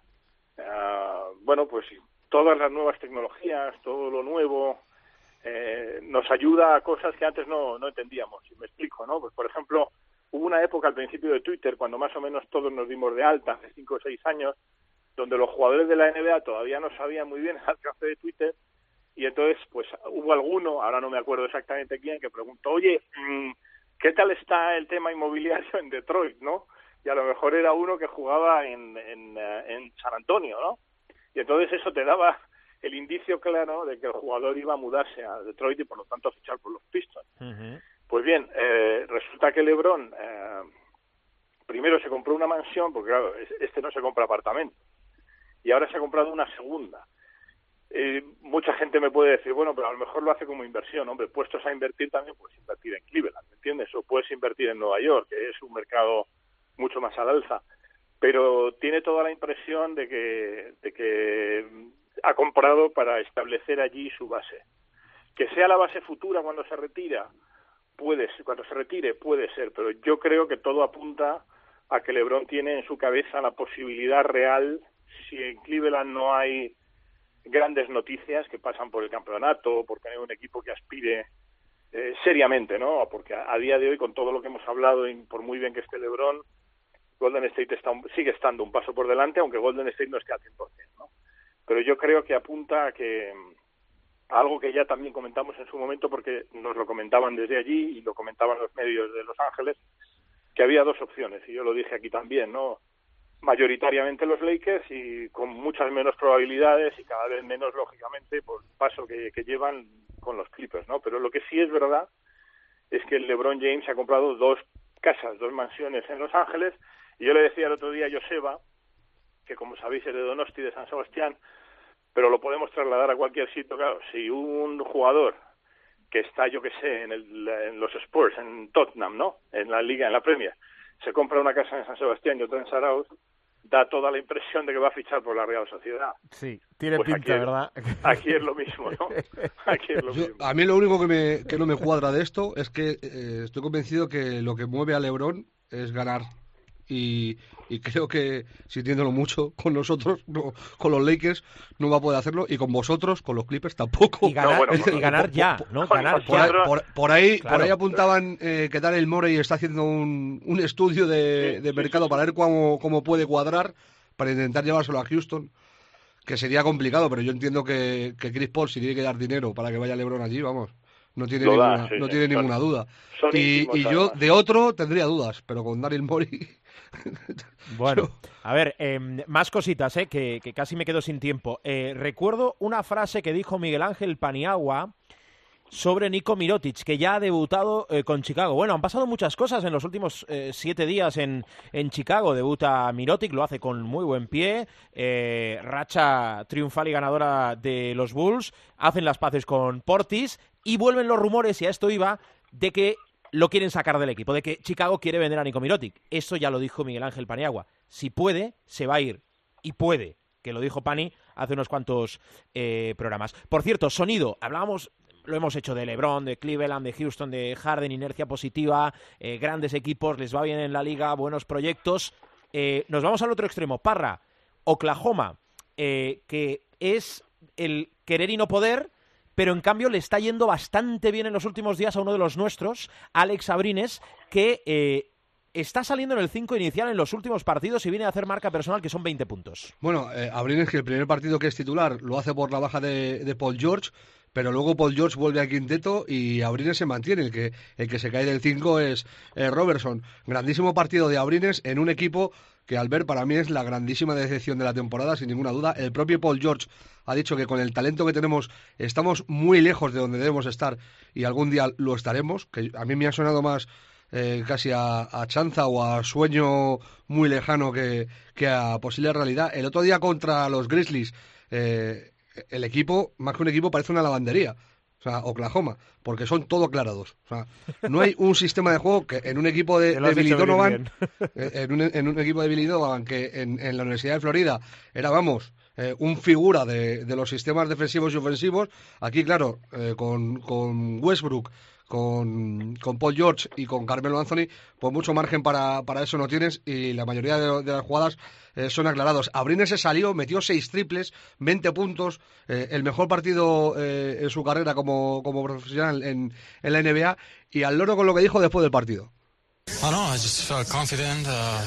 eh, bueno, pues todas las nuevas tecnologías, todo lo nuevo, eh, nos ayuda a cosas que antes no, no entendíamos. Y me explico, ¿no? Pues por ejemplo, hubo una época al principio de Twitter, cuando más o menos todos nos dimos de alta, hace cinco o seis años, donde los jugadores de la N B A todavía no sabían muy bien el alcance de Twitter, y entonces pues hubo alguno, ahora no me acuerdo exactamente quién, que preguntó, oye, mmm, ¿qué tal está el tema inmobiliario en Detroit, no? Y a lo mejor era uno que jugaba en, en, eh, en San Antonio, ¿no? Y entonces eso te daba el indicio claro de que el jugador iba a mudarse a Detroit y por lo tanto a fichar por los Pistons. Ujú. Pues bien, eh, resulta que LeBron, eh, primero se compró una mansión, porque claro, este no se compra apartamento, y ahora se ha comprado una segunda. Eh, mucha gente me puede decir, bueno, pero a lo mejor lo hace como inversión. Hombre, puestos a invertir también puedes invertir en Cleveland, ¿me entiendes? O puedes invertir en Nueva York, que es un mercado mucho más al alza. Pero tiene toda la impresión de que, de que ha comprado para establecer allí su base. Que sea la base futura cuando se retira, puede ser, cuando se retire puede ser, pero yo creo que todo apunta a que LeBron tiene en su cabeza la posibilidad real, si en Cleveland no hay grandes noticias que pasan por el campeonato, por tener un equipo que aspire eh, seriamente, ¿no? Porque a, a día de hoy, con todo lo que hemos hablado, y por muy bien que esté LeBron, Golden State está un, sigue estando un paso por delante, aunque Golden State no esté al cien por ciento, ¿no? Pero yo creo que apunta a que a algo que ya también comentamos en su momento, porque nos lo comentaban desde allí y lo comentaban los medios de Los Ángeles, que había dos opciones, y yo lo dije aquí también, ¿no? Mayoritariamente los Lakers y con muchas menos probabilidades y cada vez menos, lógicamente, por el paso que, que llevan con los Clippers, ¿no? Pero lo que sí es verdad es que el LeBron James ha comprado dos casas, dos mansiones en Los Ángeles, y yo le decía el otro día a Joseba, que como sabéis es de Donosti, de San Sebastián, pero lo podemos trasladar a cualquier sitio. Claro, si un jugador que está, yo que sé, en, el, en los Spurs, en Tottenham, ¿no?, en la Liga, en la Premier, se compra una casa en San Sebastián y otra en Zarauz, da toda la impresión de que va a fichar por la Real Sociedad. Sí, tiene pues pinta, aquí es, ¿verdad? Aquí es lo mismo, ¿no? Aquí es lo Yo, mismo. a mí lo único que, me, que no me cuadra de esto es que eh, estoy convencido que lo que mueve a LeBron es ganar. Y, y creo que, sintiéndolo mucho, con nosotros, no, con los Lakers, no va a poder hacerlo, y con vosotros, con los Clippers, tampoco. Y ganar, no, bueno, y ganar ya, ¿no? Ganar por, ya. ahí, por, por, ahí, Claro. por ahí apuntaban eh, que Daryl Morey está haciendo un, un estudio de, Sí, de sí, mercado sí, sí. para ver cómo, cómo puede cuadrar, para intentar llevárselo a Houston, que sería complicado, pero yo entiendo que, que Chris Paul, si tiene que dar dinero para que vaya LeBron allí, vamos, no tiene Lo da, ninguna, sí, no sí. tiene Son- ninguna duda. son Y, íntimos, y yo además. de otro tendría dudas, pero con Daryl Morey... Bueno, a ver, eh, más cositas, eh, que, que casi me quedo sin tiempo. Eh, recuerdo una frase que dijo Miguel Ángel Paniagua sobre Nico Mirotic, que ya ha debutado eh, con Chicago. Bueno, han pasado muchas cosas en los últimos eh, siete días en, en Chicago. Debuta Mirotic, lo hace con muy buen pie, eh, racha triunfal y ganadora de los Bulls, hacen las paces con Portis y vuelven los rumores, y a esto iba, de que lo quieren sacar del equipo, de que Chicago quiere vender a Nico Mirotic. Eso ya lo dijo Miguel Ángel Paniagua. Si puede, se va a ir. Y puede, que lo dijo Pani hace unos cuantos eh, programas. Por cierto, sonido. Hablábamos, lo hemos hecho de LeBron, de Cleveland, de Houston, de Harden, inercia positiva, eh, grandes equipos, les va bien en la liga, buenos proyectos. Eh, nos vamos al otro extremo. Parra, Oklahoma, eh, que es el querer y no poder, pero en cambio le está yendo bastante bien en los últimos días a uno de los nuestros, Alex Abrines, que eh, está saliendo en el cinco inicial en los últimos partidos y viene a hacer marca personal, que son veinte puntos. Bueno, eh, Abrines, que el primer partido que es titular lo hace por la baja de, de Paul George, pero luego Paul George vuelve al quinteto y Abrines se mantiene. El que, el que se cae del cinco es eh, Robertson. Grandísimo partido de Abrines en un equipo que, al ver, para mí es la grandísima decepción de la temporada, sin ninguna duda. El propio Paul George ha dicho que con el talento que tenemos estamos muy lejos de donde debemos estar, y algún día lo estaremos, que a mí me ha sonado más eh, casi a, a chanza o a sueño muy lejano que, que a posible realidad. El otro día contra los Grizzlies, eh, el equipo, más que un equipo, parece una lavandería. O sea, Oklahoma, porque son todo aclarados. O sea, no hay un sistema de juego que en un equipo de, de Billy Donovan, en un, en un equipo de Billy Donovan que en, en la Universidad de Florida era, vamos, eh, un figura de, de los sistemas defensivos y ofensivos. Aquí, claro, eh, con, con Westbrook, con, con Paul George y con Carmelo Anthony, pues mucho margen para, para eso no tienes, y la mayoría de, de las jugadas eh, son aclarados. Abrines se salió, metió seis triples, veinte puntos, eh, el mejor partido eh, en su carrera como, como profesional en, en la N B A, y al loro con lo que dijo después del partido. Oh, no, I just felt confident, uh,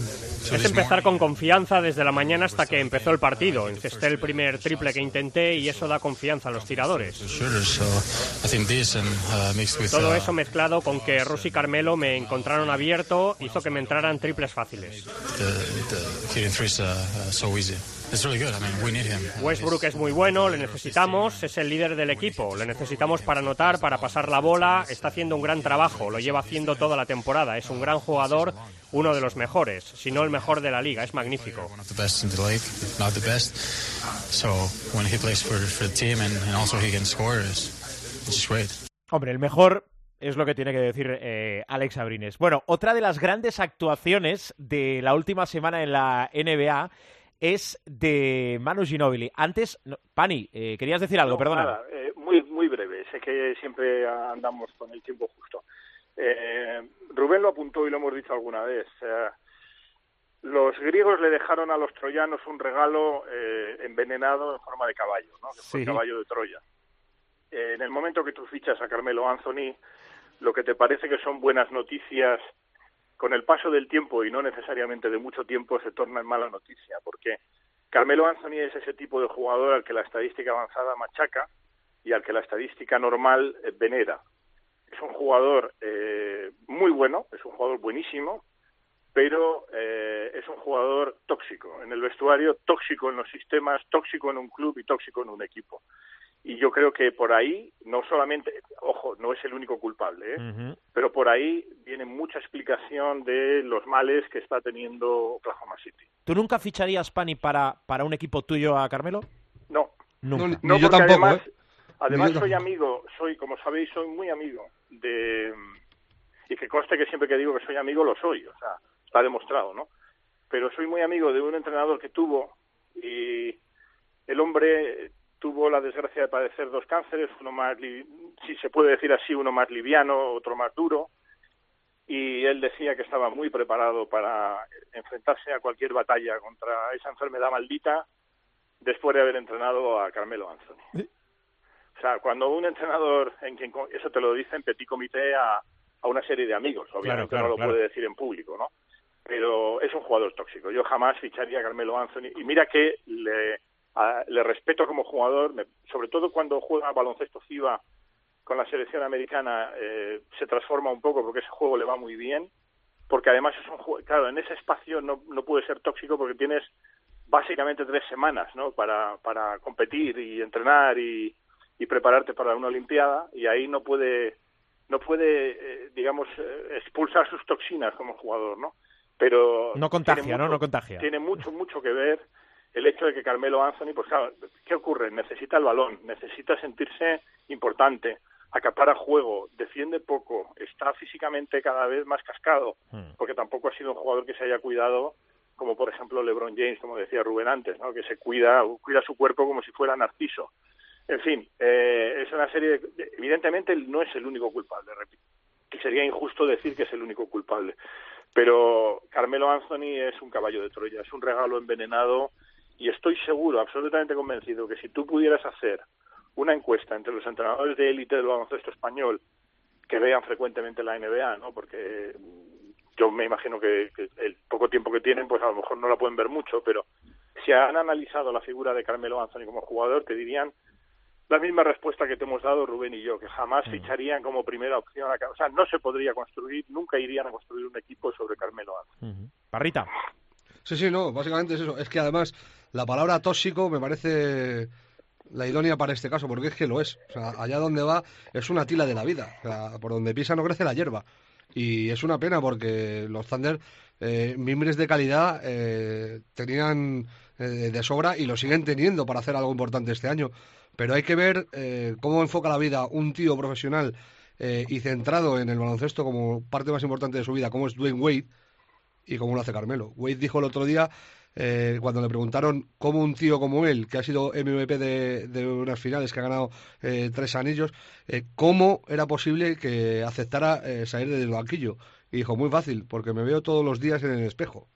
Es empezar con confianza desde la mañana hasta que empezó el partido. Encesté el primer triple que intenté y eso da confianza a los tiradores. Todo eso mezclado con que Russ y Carmelo me encontraron abierto hizo que me entraran triples fáciles. is really good. I mean, we need him. Westbrook es muy bueno, le necesitamos, es el líder del equipo, le necesitamos para anotar, para pasar la bola, está haciendo un gran trabajo, lo lleva haciendo toda la temporada, es un gran jugador, uno de los mejores, si no el mejor de la liga, es magnífico. One of the best in the league, if not the best. So when he plays for, for the team and, and also he can score, it's, it's just great. Hombre, el mejor es lo que tiene que decir eh, Alex Abrines. Bueno, otra de las grandes actuaciones de la última semana en la N B A es de Manu Ginóbili. Antes, no, Pani, eh, querías decir algo, no, perdona. Nada, eh, muy, muy breve, sé que siempre andamos con el tiempo justo. Eh, Rubén lo apuntó y lo hemos dicho alguna vez. Eh, los griegos le dejaron a los troyanos un regalo eh, envenenado en forma de caballo, ¿no? Que fue Sí. el caballo de Troya. Eh, en el momento que tú fichas a Carmelo Anthony, lo que te parece que son buenas noticias, con el paso del tiempo y no necesariamente de mucho tiempo, se torna en mala noticia, porque Carmelo Anthony es ese tipo de jugador al que la estadística avanzada machaca y al que la estadística normal eh, venera. Es un jugador eh, muy bueno, es un jugador buenísimo, pero eh, es un jugador tóxico en el vestuario, tóxico en los sistemas, tóxico en un club y tóxico en un equipo. Y yo creo que por ahí, no solamente, ojo, no es el único culpable, ¿eh? Uh-huh. pero por ahí viene mucha explicación de los males que está teniendo Oklahoma City. ¿Tú nunca ficharías, Pani, para, para un equipo tuyo a Carmelo? No. Nunca. No, No, ni yo porque tampoco, además, ¿eh? además Ni yo soy tampoco. amigo, soy, como sabéis, soy muy amigo de... Y que conste que siempre que digo que soy amigo lo soy, o sea, está demostrado, ¿no? Pero soy muy amigo de un entrenador que tuvo, y el hombre tuvo la desgracia de padecer dos cánceres, uno más, li- si se puede decir así, uno más liviano, otro más duro, y él decía que estaba muy preparado para enfrentarse a cualquier batalla contra esa enfermedad maldita después de haber entrenado a Carmelo Anthony. O sea, cuando un entrenador, en quien eso te lo dice en petit comité a, a una serie de amigos, obviamente claro, no lo claro. puede decir en público, ¿no? Pero es un jugador tóxico. Yo jamás ficharía a Carmelo Anthony. Y mira que le, a, le respeto como jugador, me, sobre todo cuando juega baloncesto FIBA con la selección americana, eh, se transforma un poco porque ese juego le va muy bien. Porque además es un juego, claro, en ese espacio no, no puede ser tóxico porque tienes básicamente tres semanas, ¿no? Para, para competir y entrenar y, y prepararte para una olimpiada, y ahí no puede, no puede, eh, digamos, eh, expulsar sus toxinas como jugador, ¿no? Pero No contagia, tiene ¿no? mucho- No contagia. Tiene mucho, mucho que ver el hecho de que Carmelo Anthony, pues claro, ¿qué ocurre? Necesita el balón, necesita sentirse importante, acapara juego, defiende poco, está físicamente cada vez más cascado, porque tampoco ha sido un jugador que se haya cuidado, como por ejemplo LeBron James, como decía Rubén antes, ¿no? Que se cuida, cuida su cuerpo como si fuera Narciso. En fin, eh, es una serie de... Evidentemente él no es el único culpable, repito, y sería injusto decir que es el único culpable. Pero Carmelo Anthony es un caballo de Troya, es un regalo envenenado, y estoy seguro, absolutamente convencido, que si tú pudieras hacer una encuesta entre los entrenadores de élite del baloncesto español que vean frecuentemente la N B A, ¿no? Porque yo me imagino que, que el poco tiempo que tienen, pues a lo mejor no la pueden ver mucho, pero si han analizado la figura de Carmelo Anthony como jugador, te dirían la misma respuesta que te hemos dado Rubén y yo, que jamás ficharían como primera opción a, o sea, no se podría construir, nunca irían a construir un equipo sobre Carmelo Anthony. Uh-huh. Parrita. Sí, sí, no, básicamente es eso. Es que además la palabra tóxico me parece la idónea para este caso, porque es que lo es. O sea, allá donde va es una tila de la vida. O sea, por donde pisa no crece la hierba. Y es una pena porque los Thunder, eh, mimbres de calidad, eh, tenían eh, de sobra y lo siguen teniendo para hacer algo importante este año. Pero hay que ver eh, cómo enfoca la vida un tío profesional eh, y centrado en el baloncesto como parte más importante de su vida, como es Dwayne Wade, y cómo lo hace Carmelo. Wade dijo el otro día, eh, cuando le preguntaron cómo un tío como él, que ha sido M V P de, de unas finales, que ha ganado eh, tres anillos, eh, cómo era posible que aceptara eh, salir del banquillo. Y dijo, muy fácil, porque me veo todos los días en el espejo.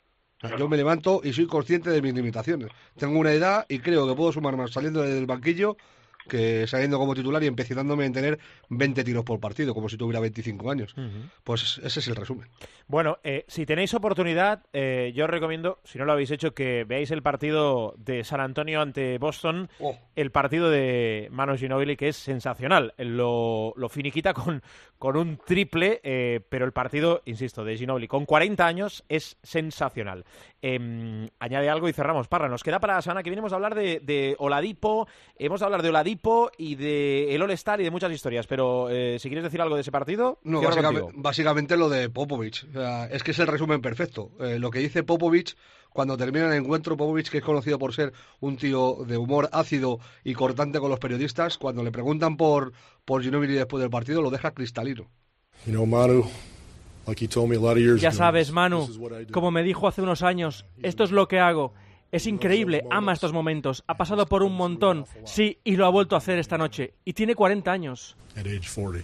O sea, yo me levanto y soy consciente de mis limitaciones. Tengo una edad y creo que puedo sumar más saliendo del banquillo que saliendo como titular y empecinándome en tener veinte tiros por partido, como si tuviera veinticinco años. Uh-huh. Pues ese es el resumen. Bueno, eh, si tenéis oportunidad, eh, yo os recomiendo, si no lo habéis hecho, que veáis el partido de San Antonio ante Boston, oh. el partido de Manu Ginóbili, que es sensacional. Lo, lo finiquita con, con un triple, eh, pero el partido, insisto, de Ginóbili con cuarenta años es sensacional. Eh, añade algo y cerramos, Parra. Nos queda para la semana que viene, hemos a hablar de, de Oladipo, hemos a hablar de Oladipo y de el All-Star y de muchas historias, pero eh, si quieres decir algo de ese partido, no, básicamente, básicamente lo de Popovich. O sea, es que es el resumen perfecto. Eh, lo que dice Popovich cuando termina el encuentro, Popovich, que es conocido por ser un tío de humor ácido y cortante con los periodistas, cuando le preguntan por, por Ginóbili después del partido, lo deja cristalino. You know, Manu, like he told me a lot of years ya ago, sabes, Manu, como me dijo hace unos años, esto es lo que hago. Es increíble, ama estos momentos, ha pasado por un montón, sí, y lo ha vuelto a hacer esta noche. Y tiene cuarenta años. At age forty.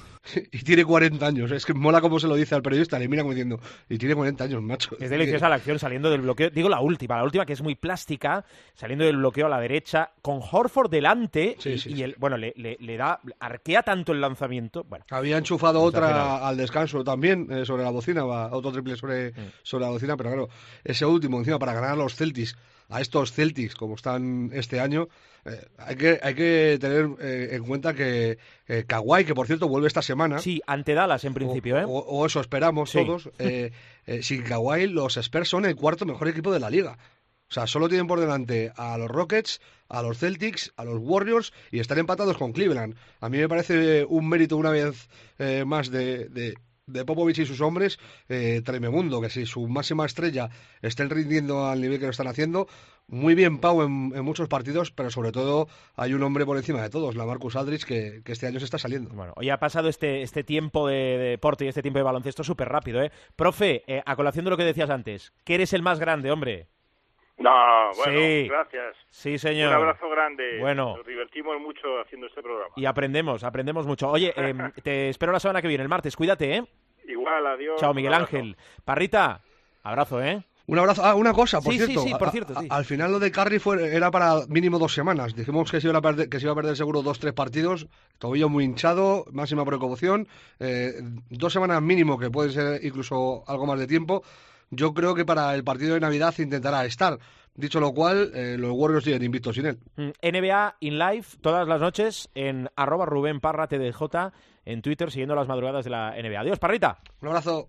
Y tiene cuarenta años, es que mola como se lo dice al periodista, le mira como diciendo, y tiene cuarenta años, macho. Es deliciosa la acción saliendo del bloqueo, digo la última, la última que es muy plástica, saliendo del bloqueo a la derecha, con Horford delante, sí, y, sí, y el, sí. bueno, le, le, le da, arquea tanto el lanzamiento. Bueno, había enchufado otra al descanso también, eh, sobre la bocina, va, otro triple sobre, mm. sobre la bocina, pero claro, ese último encima para ganar a los Celtics, a estos Celtics como están este año, eh, hay que hay que tener eh, en cuenta que eh, Kawhi, que por cierto vuelve esta semana, sí, ante Dallas en principio, o, ¿eh? o, o eso esperamos sí. todos, eh, eh, sin Kawhi los Spurs son el cuarto mejor equipo de la liga. O sea, solo tienen por delante a los Rockets, a los Celtics, a los Warriors y están empatados con Cleveland. A mí me parece un mérito una vez eh, más de, de de Popovich y sus hombres, eh, tremebundo, que si su máxima estrella estén rindiendo al nivel que lo están haciendo, muy bien Pau en, en muchos partidos, pero sobre todo hay un hombre por encima de todos, Lamarcus Aldridge, que, que este año se está saliendo. Bueno, hoy ha pasado este, este tiempo de, de deporte y este tiempo de baloncesto súper rápido, ¿eh? Profe, eh, a colación de lo que decías antes, que eres el más grande, hombre. No, bueno, sí. gracias. Sí, señor. Un abrazo grande. Bueno. Nos divertimos mucho haciendo este programa. Y aprendemos, aprendemos mucho. Oye, eh, te espero la semana que viene, el martes. Cuídate, ¿eh? Igual, adiós. Chao, Miguel Ángel. Parrita, abrazo, ¿eh? Un abrazo. Ah, una cosa, por sí, cierto. Sí, sí, por cierto. A, sí. a, al final lo de Curry fue, era para mínimo dos semanas. Dijimos que se iba a perder, que se iba a perder seguro dos, tres partidos. Tobillo muy hinchado, máxima precaución. Eh, dos semanas mínimo, que puede ser incluso algo más de tiempo. Yo creo que para el partido de Navidad intentará estar. Dicho lo cual, eh, los Warriors siguen invictos sin él. N B A in live todas las noches en arroba Rubén Parra T D J en Twitter, siguiendo las madrugadas de la N B A. Adiós, Parrita. Un abrazo.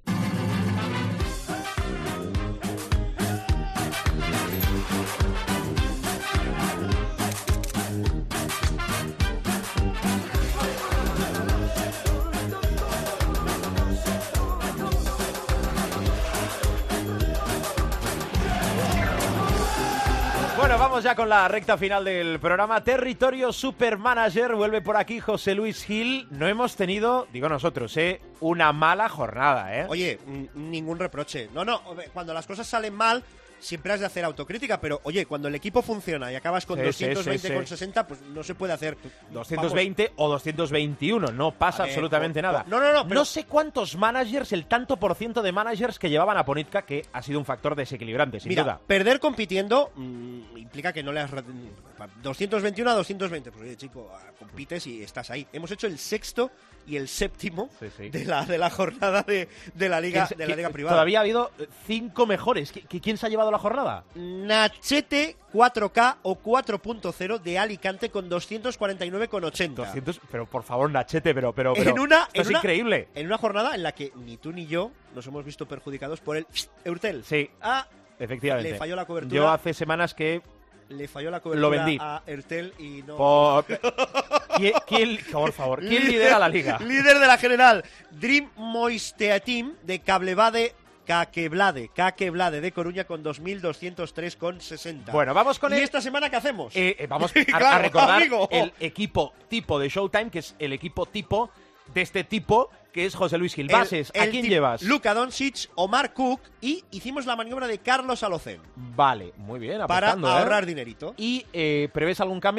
Bueno, vamos ya con la recta final del programa. Territorio Supermanager, vuelve por aquí José Luis Gil. No hemos tenido, digo nosotros, ¿eh? una mala jornada, ¿eh? Oye, ningún reproche. No, no, cuando las cosas salen mal, siempre has de hacer autocrítica, pero oye, cuando el equipo funciona y acabas con sí, doscientos veinte sí, sí, con sesenta, pues no se puede hacer doscientos veinte Vamos. O doscientos veintiuno, no pasa ver, absolutamente no, nada. No, no, no, pero... no sé cuántos managers, el tanto por ciento de managers que llevaban a Ponitka, que ha sido un factor desequilibrante, sin Mira, duda. Perder compitiendo mmm, implica que no le has doscientos veintiuno a doscientos veinte, pues oye, chico, compites y estás ahí. Hemos hecho el sexto y el séptimo sí, sí. de la de la jornada de, de la liga de la liga privada. Todavía ha habido cinco mejores. ¿Quién se ha llevado la jornada? Nachete cuatro K o cuatro punto cero de Alicante con doscientos cuarenta y nueve con ochenta. doscientos, pero por favor, Nachete, pero pero, pero en una, esto en es una, increíble. En una jornada en la que ni tú ni yo nos hemos visto perjudicados por el Eurtel. Sí. Ah, efectivamente. Le falló la cobertura. Yo hace semanas que le falló la cobertura lo vendí a Ertel y no... Por... ¿Quién, quién, por favor, ¿quién líder, lidera la liga? Líder de la general, Dream Moisteatim de Cablevade, Caqueblade, Caqueblade de Coruña con dos mil doscientos tres con sesenta. Bueno, vamos con ¿Y el... esta semana qué hacemos? Eh, eh, vamos a, claro, a recordar amigo. el equipo tipo de Showtime, que es el equipo tipo de este tipo, que es José Luis Gil. Bases, ¿a quién llevas? Luka Doncic, Omar Cook, y hicimos la maniobra de Carlos Alocen. Vale, muy bien, para apostando, ahorrar ¿eh? dinerito. ¿Y eh, prevés algún cambio?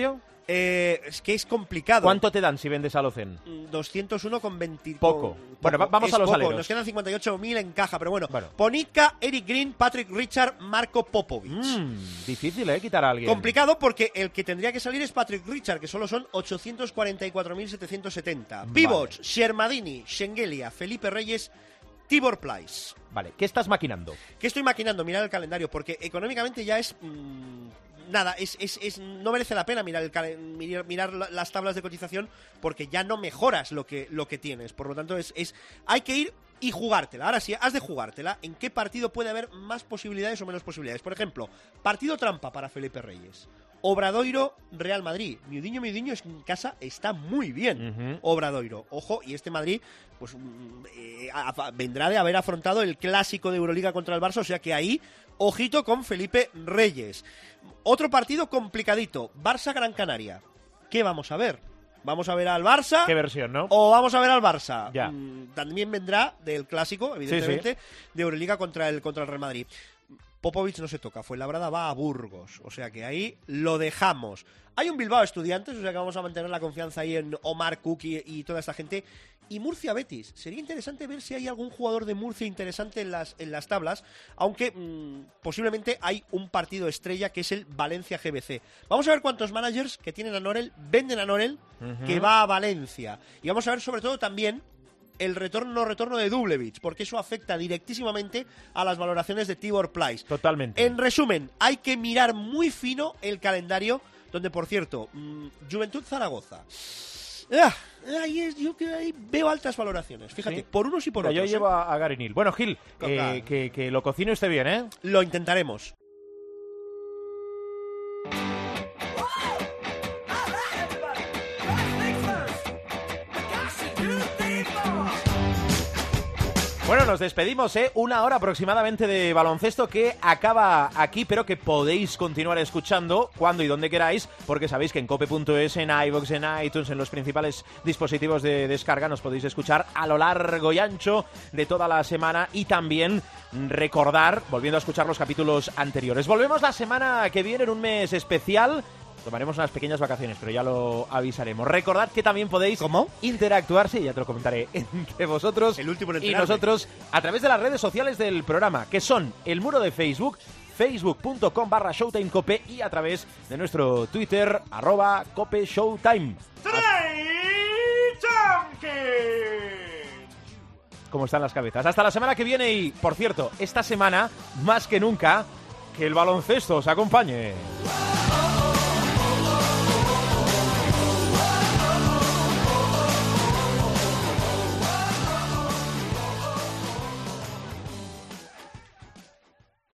Eh, es que es complicado. ¿Cuánto te dan si vendes a Locen? doscientos uno con veinte. Poco. Con, bueno, poco. vamos es a los poco. aleros. Nos quedan cincuenta y ocho mil en caja, pero bueno. bueno. Ponitka, Eric Green, Patrick Richard, Marco Popovic. Mm, difícil, ¿eh? Quitar a alguien. Complicado porque el que tendría que salir es Patrick Richard, que solo son ochocientos cuarenta y cuatro mil setecientos setenta. Vale. Pivots, Shermadini, Schengelia, Felipe Reyes, Tibor Pleiss. Vale, ¿qué estás maquinando? ¿Qué estoy maquinando? Mirar el calendario, porque económicamente ya es... Mmm, nada, es, es, es, no merece la pena mirar, el, mirar, mirar las tablas de cotización porque ya no mejoras lo que, lo que tienes. Por lo tanto, es, es hay que ir y jugártela. Ahora sí, has de jugártela. ¿En qué partido puede haber más posibilidades o menos posibilidades? Por ejemplo, partido trampa para Felipe Reyes. Obradoiro, Real Madrid. Miudiño, Miudiño en casa está muy bien. Uh-huh. Obradoiro. Ojo, y este Madrid pues eh, a, a, vendrá de haber afrontado el clásico de Euroliga contra el Barça, o sea que ahí, ojito con Felipe Reyes. Otro partido complicadito, Barça-Gran Canaria. ¿Qué vamos a ver? ¿Vamos a ver al Barça? ¿Qué versión, no? ¿O vamos a ver al Barça? Ya. Mm, también vendrá del clásico, evidentemente, sí, sí. de Euroliga contra el, contra el Real Madrid. Popovic no se toca, Fuenlabrada va a Burgos, o sea que ahí lo dejamos. Hay un Bilbao Estudiantes, o sea que vamos a mantener la confianza ahí en Omar Cook y, y toda esta gente. Y Murcia Betis, sería interesante ver si hay algún jugador de Murcia interesante en las, en las tablas, aunque mmm, posiblemente hay un partido estrella que es el Valencia G B C. Vamos a ver cuántos managers que tienen a Norel venden a Norel, uh-huh. que va a Valencia. Y vamos a ver sobre todo también el retorno-retorno de Dublevich, porque eso afecta directísimamente a las valoraciones de Tibor Pleiss. Totalmente. En resumen, hay que mirar muy fino el calendario, donde, por cierto, mmm, Juventud Zaragoza. Ah, ahí es, yo que ahí veo altas valoraciones, fíjate, ¿sí? Por unos y por Mira, otros. Yo ¿eh? llevo a Gary Neal. Bueno, Gil, eh, que, que lo cocine usted bien, ¿eh? Lo intentaremos. Bueno, nos despedimos, ¿eh? Una hora aproximadamente de baloncesto que acaba aquí, pero que podéis continuar escuchando cuando y donde queráis, porque sabéis que en cope punto es, en iVoox, en iTunes, en los principales dispositivos de descarga, nos podéis escuchar a lo largo y ancho de toda la semana y también recordar, volviendo a escuchar los capítulos anteriores. Volvemos la semana que viene en un mes especial. Tomaremos unas pequeñas vacaciones, pero ya lo avisaremos. Recordad que también podéis ¿Cómo? interactuar, sí, ya te lo comentaré, entre vosotros el último en y nosotros a través de las redes sociales del programa, que son el muro de Facebook, facebook punto com barra Showtime Cope, y a través de nuestro Twitter, arroba Cope Showtime. ¿Cómo están las cabezas? Hasta la semana que viene y, por cierto, esta semana, más que nunca, que el baloncesto os acompañe.